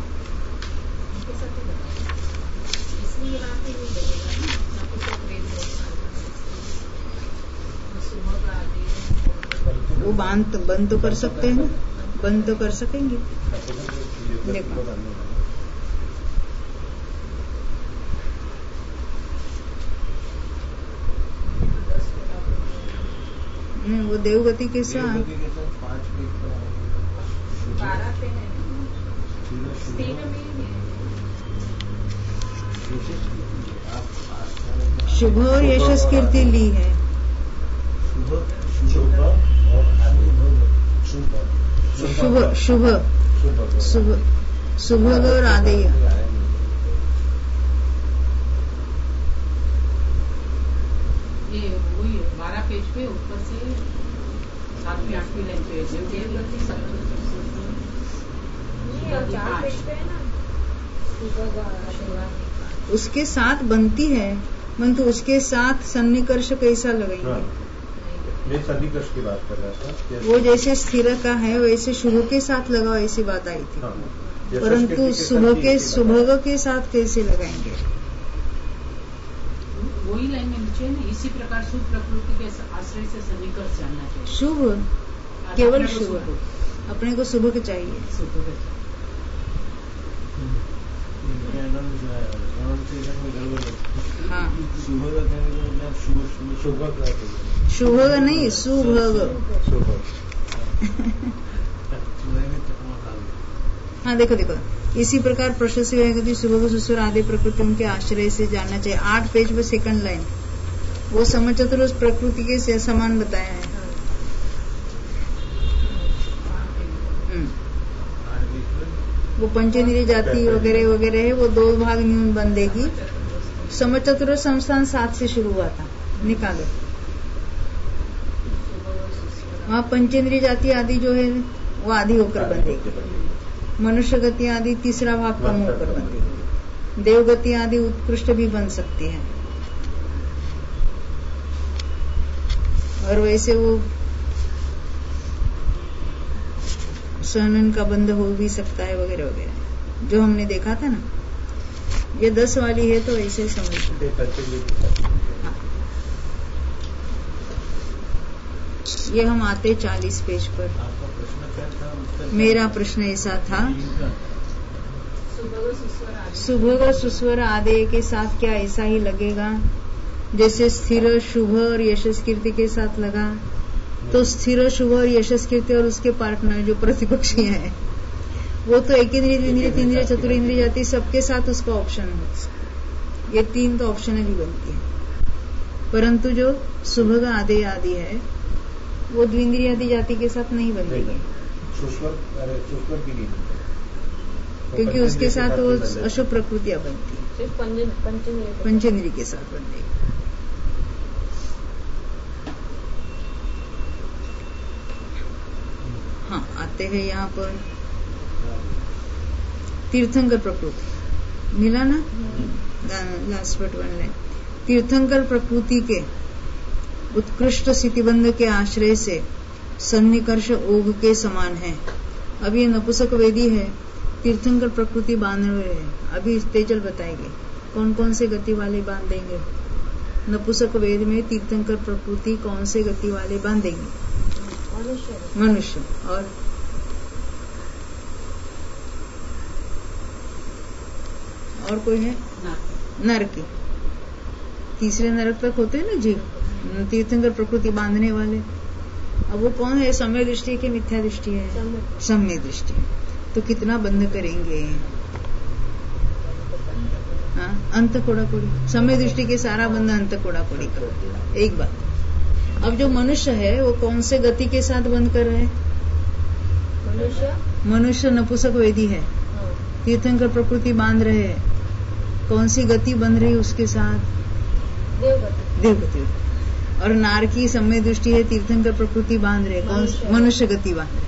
वो बंद बंद तो कर सकते हैं, बंद तो कर सकेंगे। देखो वो देवगति के साथ शुभ और यशस कीर्ति ली है। शुभ शुभ शुभ शुभ और आदेय। ये वही बारह पेज पे ऊपर से सातवीं आठवीं लाइन पे उसके साथ बनती है, परंतु उसके साथ सन्निकर्ष कैसा लगेंगे? हाँ, मैं सन्निकर्ष की बात कर रहा था। वो जैसे स्थिर का है वैसे शुभ के साथ लगाओ, ऐसी बात आई थी। हाँ, परंतु सुबह के सुबह के साथ कैसे लगाएंगे? वही लाइन में नीचे ना, इसी प्रकार शुभ प्रकृति के आश्रय से सन्निकर्ष जानना चाहिए। शुभ केवल शुभ, अपने को शुभ के चाहिए। हाँ, शुभ नहीं सुभग। हाँ देखो देखो, इसी प्रकार प्रशस्ति वेगति सुभग सुस्वर आदि प्रकृति उनके आश्रय से जानना चाहिए। आठ पेज में सेकंड लाइन, वो समझ चतुर प्रकृति के समान बताया है। वो पंचेंद्रिय जाति वगैरह वगैरह है, वो दो भाग न्यून बंदेगी। समझ चतुर संस्थान सात से शुरू हुआ था, निकालो। वहाँ पंचेंद्रिय जाति आदि जो है वो आदि होकर बंदेगी। मनुष्य गति आदि तीसरा भाग कम होकर बंदेगी। देवगति आदि उत्कृष्ट भी बन सकती है, और वैसे वो सहनन का बंध हो भी सकता है वगैरह वगैरह, जो हमने देखा था ना। ये दस वाली है तो ऐसे समझ। हाँ, ये हम आते चालीस पेज पर। आपका प्रश्न क्या था? मेरा प्रश्न ऐसा था, सुभग और सुस्वर आदेय के साथ क्या ऐसा ही लगेगा जैसे स्थिर शुभ और यशस कीर्ति के साथ लगा? तो स्थिर शुभ और यशस कीर्ति और उसके पार्टनर जो प्रतिपक्षी है वो तो एक इंद्रिय द्विंद्रिय तीन्द्रिय चतुर्ंद्रिय जाति सबके साथ उसका ऑप्शन है। ये तीन तो ऑप्शन ही बनती है, परंतु जो सुभग आदेय आदि है वो द्विंद्रिय आदि जाति के साथ नहीं बनेगी, क्योंकि उसके साथ वो अशुभ प्रकृतियां बनती है, पंचेंद्रिय के साथ बनती है। हाँ, आते हैं यहाँ पर तीर्थंकर प्रकृति। मिला ना लास्ट बट वन लाइन। तीर्थंकर प्रकृति के उत्कृष्ट स्थितिबंध के आश्रय से सन्निकर्ष ओग के समान है। अब ये नपुंसक वेदी है, तीर्थंकर प्रकृति बांधे हुए है। अभी तेजल बताएंगे कौन कौन से गति वाले बांधेंगे। नपुंसक वेद में तीर्थंकर प्रकृति कौन से गति वाले बांधेंगे? मनुष्य। और और कोई है? नर की। तीसरे नरक तक होते हैं ना जीव, तीर्थंकर प्रकृति बांधने वाले। अब वो कौन है, सम्य दृष्टि की मिथ्या दृष्टि है? सम्य दृष्टि। तो कितना बंद करेंगे? हाँ, अंत कोड़ा कोड़ी। सम्य दृष्टि के सारा बंद अंत कोड़ा कोड़ी करो। एक बात। अब जो मनुष्य है वो कौन से गति के साथ बंद कर रहे हैं? मनुष्य मनुष्य नपुंसक वेदी है। तीर्थंकर प्रकृति बांध रहे हैं। कौन सी गति बन रही है उसके साथ? देवगति। देवगति। और नार की सम्य दृष्टि है, तीर्थंकर प्रकृति बांध रहे, कौन? मनुष्य गति बांध रहे।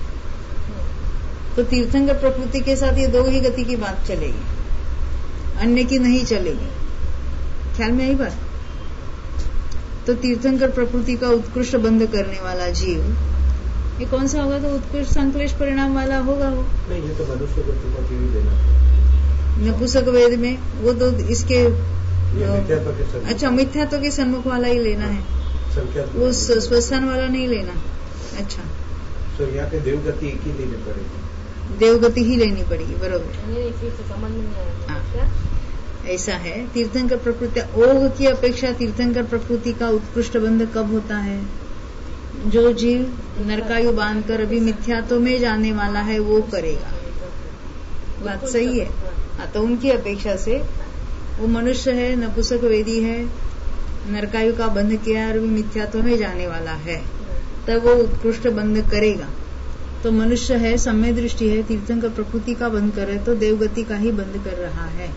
तो तीर्थंकर प्रकृति के साथ ये दो ही गति की बात चलेगी, अन्य की नहीं चलेगी। ख्याल में आई बात? तो तीर्थंकर प्रकृति का उत्कृष्ट बंद करने वाला जीव ये कौन सा होगा? तो उत्कृष्ट संक्लेश परिणाम वाला होगा वो। नहीं, ये तो मनुष्य गति का जीव देना। नपुंसक वेद में वो तो इसके मिथ्यात्व के सन्मुख। अच्छा, मिथ्यात्व के सन्मुख वाला ही लेना है, वो स्वस्थान वाला नहीं लेना। अच्छा, तो यहाँ पे देवगति एक ही लेनी पड़ेगी। देवगति ही लेनी पड़ेगी, बरोबर। समझ में नहीं आया। ऐसा है। तीर्थंकर प्रकृति ओघ की अपेक्षा तीर्थंकर प्रकृति का उत्कृष्ट बंध कब होता है? जो जीव नरकायु बांधकर अभी मिथ्यात्व में जाने वाला है वो करेगा। बात सही है। हाँ, तो उनकी अपेक्षा से वो मनुष्य है, नपुंसक वेदी है, नरकायु का बंध किया और अभी मिथ्यात्व में जाने वाला है, तब वो उत्कृष्ट बंध करेगा। तो मनुष्य है, सम्य दृष्टि है, तीर्थंकर प्रकृति का बंध करे तो देवगति का ही बंद कर रहा है।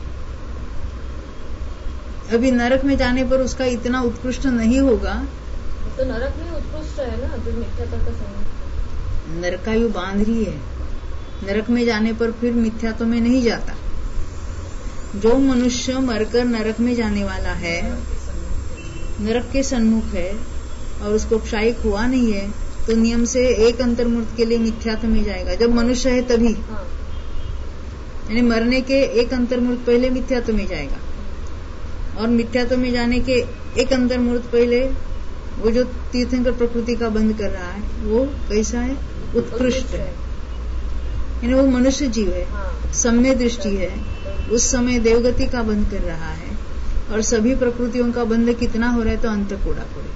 अभी नरक में जाने पर उसका इतना उत्कृष्ट नहीं होगा। तो नरक में उत्कृष्ट है ना, जो मिथ्यात्व का समय। नरकायु बांध रही है, नरक में जाने पर फिर मिथ्यात्व में नहीं जाता। जो मनुष्य मरकर नरक में जाने वाला है, नरक के सन्मुख है और उसको क्षायिक हुआ नहीं है, तो नियम से एक अंतर्मूर्त के लिए मिथ्यात्व में जाएगा। जब मनुष्य है तभी, यानी मरने के एक अंतर्मूर्त पहले मिथ्यात्व में जाएगा। और मिथ्यात्व में जाने के एक अंतर्मूर्त पहले वो जो तीर्थंकर प्रकृति का बंध कर रहा है वो कैसा है? उत्कृष्ट है। यानी वो मनुष्य जीव है, सम्य दृष्टि है, उस समय देवगति का बंध कर रहा है। और सभी प्रकृतियों का बंध कितना हो रहा है? तो अंत कोड़ा कोड़ी।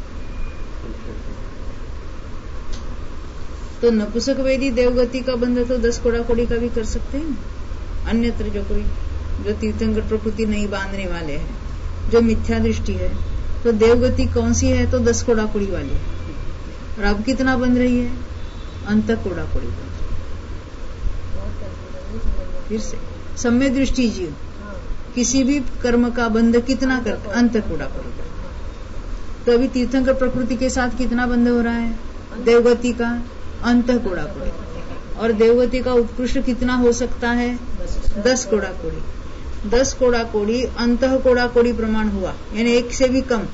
तो नपुंसक वेदी देवगति का बंध तो दस कोड़ा कोड़ी का भी कर सकते हैं ना। अन्यत्र जो कोई जो तीर्थंकर प्रकृति नहीं बांधने वाले हैं, जो मिथ्या दृष्टि है, तो देवगति कौन सी है? तो दस कोड़ा कोड़ी वाली है। और अब कितना बन रही है? अंत कोड़ा कोड़ी बन रही है। फिर से सम्य दृष्टि जीव किसी भी कर्म का बंध कितना करता? अंत कोड़ा कोड़ी। तो अभी तीर्थंकर प्रकृति के साथ कितना बंध हो रहा है? देवगति का अंत कोड़ा कोड़ी। और देवगति का उत्कृष्ट कितना हो सकता है? दस कोड़ा कोड़ी। दस कोड़ा कोड़ी अंत कोड़ा कोड़ी प्रमाण हुआ, यानी एक से भी कम,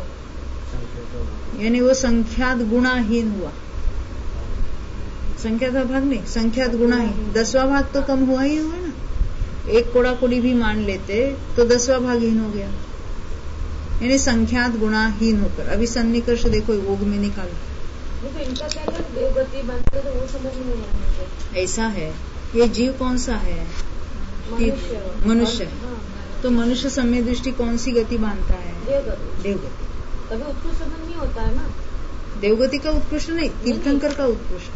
यानी वो संख्यात गुणाहीन हुआ। संख्यात भाग नहीं, संख्यात गुणाहीन। दसवां भाग तो कम हुआ ही हुआ ना। एक कोड़ा कोड़ी भी मान लेते तो दसवां भाग हीन हो गया, यानी संख्यात गुणाहीन होकर। अभी सन्निकर्ष देखो योग में निकालो। तो इनका क्या देवगति बनते तो वो समझ में नहीं आया। ऐसा है, ये जीव कौन सा है? मनुष्य। मनुष्य है। तो मनुष्य सम्य दृष्टि कौन सी गति बांधता है? देवगति। देवगति। तभी उत्कृष्ट बंध नहीं होता है ना। देवगति का उत्कृष्ट नहीं, तीर्थंकर का उत्कृष्ट।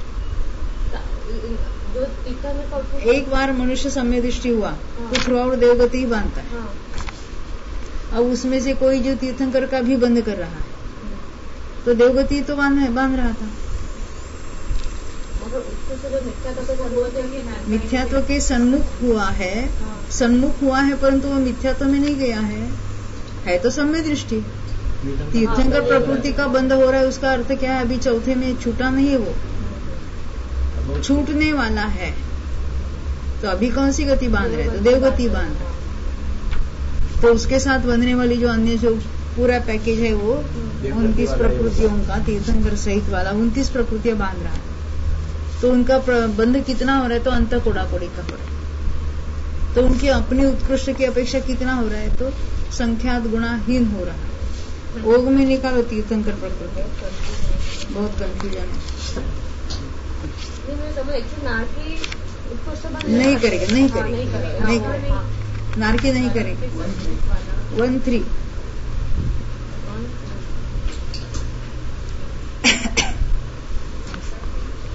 जो तीर्थंकर का उत्कृष्ट, एक बार मनुष्य सम्य दृष्टि हुआ तो थ्रू आउट देवगति ही बांधता है। अब उसमें से कोई जो तीर्थंकर का भी बंद कर रहा है तो देवगति तो बांध बांध रहा था। मिथ्यात्व के सन्मुख हुआ है, सन्मुख हुआ है, परंतु वो मिथ्यात्व में नहीं गया है, है तो सम्य दृष्टि। तीर्थंकर प्रकृति का बंध हो रहा है, उसका अर्थ क्या है? अभी चौथे में छूटा नहीं है, वो छूटने वाला है। तो अभी कौन सी गति बांध रहे? तो देवगति बांध रहा। तो उसके साथ बंधने वाली जो अन्य जो पूरा पैकेज है वो उनतीस प्रकृतियों का, तीर्थंकर सहित वाला उनतीस प्रकृतियां बांध रहा है। तो उनका बंध कितना हो रहा है? तो अंत कोड़ा कोड़ी का हो रहा है। तो उनकी अपनी उत्कृष्ट की अपेक्षा कितना हो रहा है? तो संख्यात गुणाहीन हो रहा है। ओग में निकालो तीर्थंकर प्रकृति, बहुत कंफ्यूजन है। नहीं करेगा, नहीं करेगा, नहीं करेगा, नारकी नहीं करेगा। वन थ्री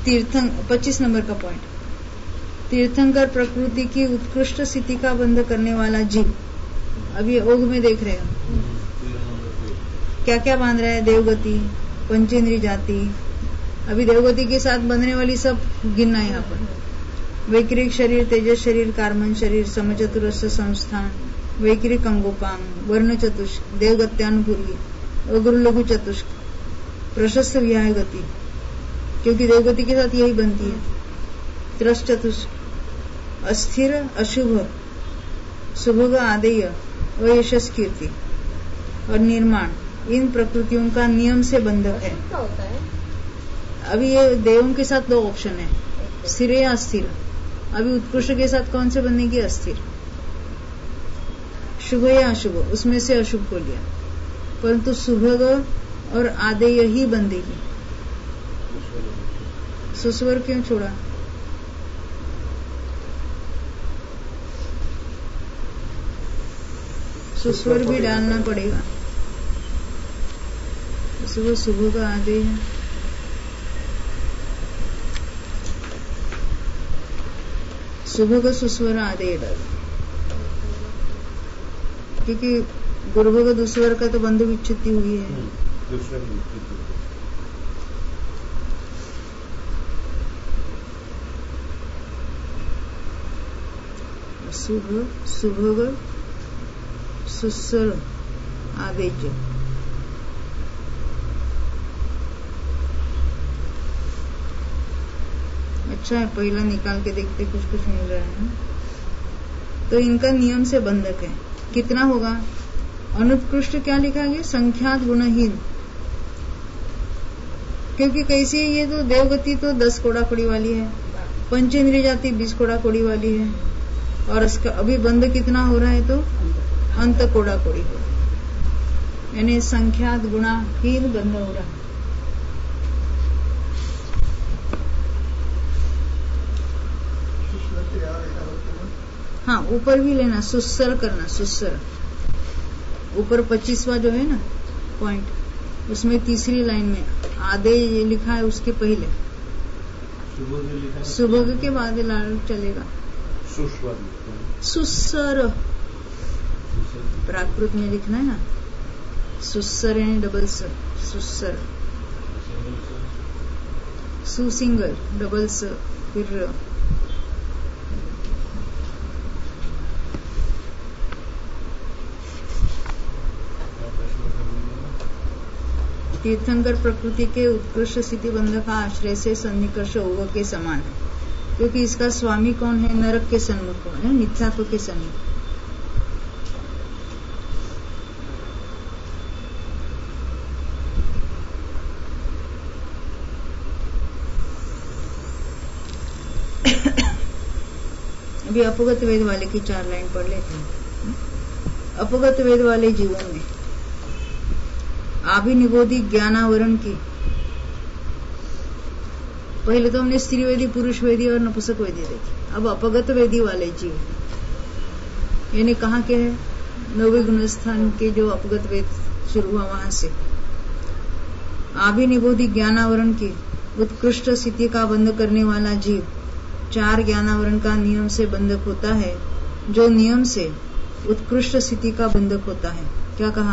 तीर्थंकर पच्चीस नंबर का पॉइंट, तीर्थंकर प्रकृति की उत्कृष्ट स्थिति का बंध करने वाला जीव। अभी ओघ में देख रहे हो क्या क्या बांध रहा है, देवगति, पंचेंद्री जाति। अभी देवगति के साथ बंधने वाली सब गिनना है यहाँ पर। वैक्रिक शरीर, तेजस शरीर, कार्मन शरीर, समचतुरस्र संस्थान, वैक्रिक अंगोपांग, वर्ण चतुष्क, देवगत्यानुपूर्वी, अग्र लघु चतुष्क, प्रशस्त विहाय गति, क्योंकि देवगति के साथ यही बनती है। त्रस चतुष्क, अस्थिर, अशुभ, सुभग, आदेय, अयशस, कीर्ति और निर्माण, इन प्रकृतियों का नियम से बंधक है। क्या होता है? अभी ये देवों के साथ दो ऑप्शन है, स्थिर या अस्थिर। अभी उत्कृष्ट के साथ कौन से बनेगी? अस्थिर। शुभ या अशुभ, उसमें से अशुभ को लिया, परंतु सुभग और आदेय ही बंधेगी। सुस्वर क्यों छोड़ा? सुस्वर भी डालना पड़ेगा। सुबह सुबह का आदेय है, सुबह का सुस्वर आदेय डाल, क्योंकि गुरुभग का दुस्वर का तो बंधु विच्छित्ति हुई है। सुबह सुभग सुस्वर आदेय। अच्छा है, पहला निकाल के देखते, कुछ कुछ मिल रहा है। तो इनका नियम से बंधक है। कितना होगा? अनुत्कृष्ट क्या लिखा गया? संख्यात गुणहीन, क्योंकि कैसी है ये? तो देवगति तो दस कोड़ा कोड़ी वाली है, पंचेंद्रिय जाति बीस कोड़ा कोड़ी वाली है, और इसका अभी बंध कितना हो रहा है? तो अंत कोड़ा कोड़ी हो रहा है, यानी संख्यात गुणाहीन बंध हो रहा है। हाँ, ऊपर भी लेना, सुस्सर करना, सुस्सर ऊपर पच्चीसवा जो है ना पॉइंट, उसमें तीसरी लाइन में आधे ये लिखा है, उसके पहले सुबह के बाद लाल चलेगा, सुस्सर प्राकृत में लिखना है ना, सुस्सर यानी डबल सर, सुस्सर, सुसिंगल डबल स, फिर तीर्थंकर प्रकृति के उत्कृष्ट स्थिति बंध का आश्रय से सन्निकर्ष ओघ के समान है, क्योंकि इसका स्वामी कौन है? नरक के सन्मुख कौन है? मिथ्यात्व के सन्मुख। अभी अपगत वेद वाले की चार लाइन पढ़ लेते हैं। अपगत वेद वाले जीवन में अभिनिबोधि ज्ञानावरण की, पहले तो हमने स्त्री वेदी, पुरुष वेदी और नपुंसक वेदी देखी, अब अपगत वेदी वाले जीव, यानी कहाँ के है? नवे गुणस्थान के जो अपगत वेद शुरू हुआ वहां से। अभिनिबोधि ज्ञानावरण की उत्कृष्ट स्थिति का बंध करने वाला जीव चार ज्ञानावरण का नियम से बंधक होता है, जो नियम से उत्कृष्ट स्थिति का बंधक होता है। क्या कहा?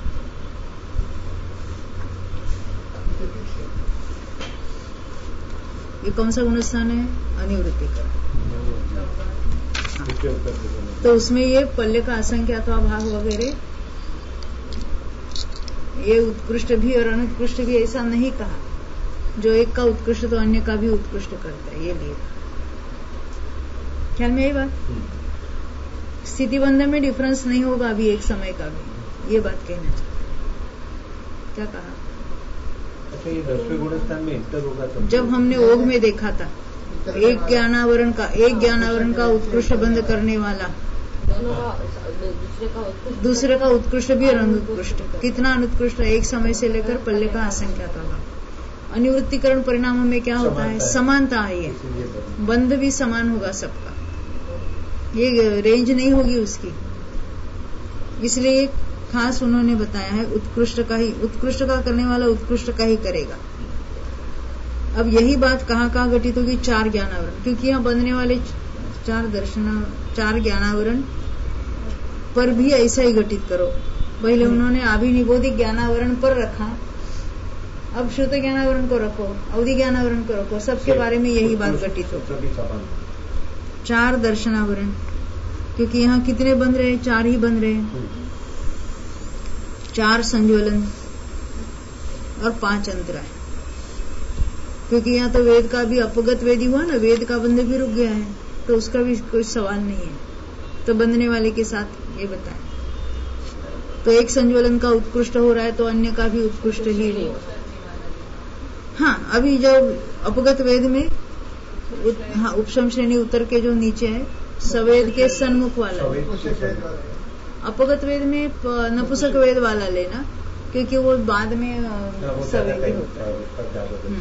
ये कौन सा गुणस्थान है? अनिवृत्ति का। तो उसमें ये पल्ले का असंख्य अथवा भाग वगैरह, ये उत्कृष्ट भी और अनुत्कृष्ट भी ऐसा नहीं कहा, जो एक का उत्कृष्ट तो अन्य का भी उत्कृष्ट करता है, ये लिए ख्याल में आई बात। स्थिति बंध में डिफरेंस नहीं होगा अभी एक समय का भी, ये बात कहना चाहिए। क्या कहा? अच्छा, ये दसवें गुणस्थान में इंटर होगा तब? जब हमने ओघ में देखा था, एक ज्ञानावरण का एक ज्ञानावरण का उत्कृष्ट बंध करने वाला, दूसरे का उत्कृष्ट भी और अनुत्कृष्ट। कितना अनुत्कृष्ट? एक समय से लेकर पल्ले का असंख्या था। अनिवृत्तिकरण परिणामों में क्या होता है? समानता आई है, बंध भी समान होगा सबका, ये रेंज नहीं होगी उसकी। इसलिए खास उन्होंने बताया है उत्कृष्ट का ही, उत्कृष्ट का करने वाला उत्कृष्ट का ही करेगा। अब यही बात कहाँ कहाँ घटित होगी? चार ज्ञानावरण, क्योंकि यहाँ बनने वाले चार दर्शन चार ज्ञानावरण पर भी ऐसा ही घटित करो। पहले उन्होंने अभिनिबोधिक ज्ञानावरण पर रखा, अब श्रुत ज्ञानावरण को रखो, अवधि ज्ञानावरण को रखो, सबके बारे में यही बात घटित हो। चार दर्शनावरण, क्योंकि यहाँ कितने बन रहे हैं? चार ही बन रहे हैं। चार संज्वलन और पांच अंतराय, क्योंकि यहाँ तो वेद का भी अपगत वेदी हुआ ना, वेद का बंधन भी रुक गया है, तो उसका भी कोई सवाल नहीं है। तो बंधने वाले के साथ ये बताएं, तो एक संज्वलन का उत्कृष्ट हो रहा है तो अन्य का भी उत्कृष्ट ही हो। हाँ, अभी जब अपगत वेद में उत, हाँ, उपशम श्रेणी उतर के जो नीचे है सवेद के सन्मुख वाला, अपगत वेद में नपुंसक वेद वाला लेना, क्योंकि वो बाद में सवेद होता है।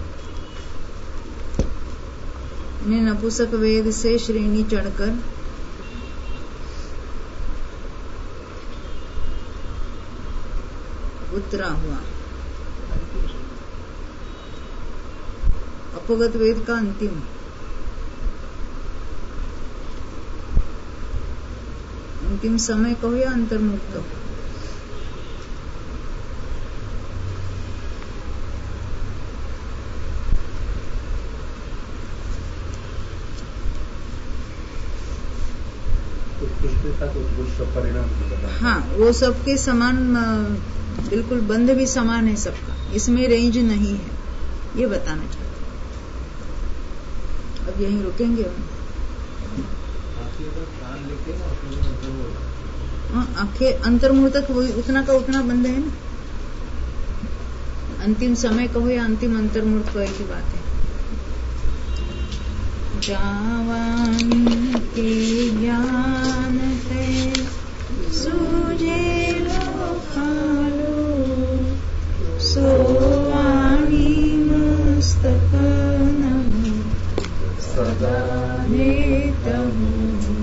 ने नपुंसक वेद से श्रेणी चढ़कर उतरा हुआ अपगत वेद का अंतिम अंतिम समय कहो या अंतर्मुक्त हो, परिणाम। हाँ, वो सबके समान, बिल्कुल बंध भी समान है सबका, इसमें रेंज नहीं है, ये बताना चाहते। अब यहीं रुकेंगे हम। आंखें अंतर्मुख तक वही उतना का उतना बंद है ना। अंतिम समय कहो या अंतिम अंतर्मुख कहो की बात है। जावानी के ज्ञान है सूझे लोकालो, सोवाणी मस्तक नमो सदा नेतहु।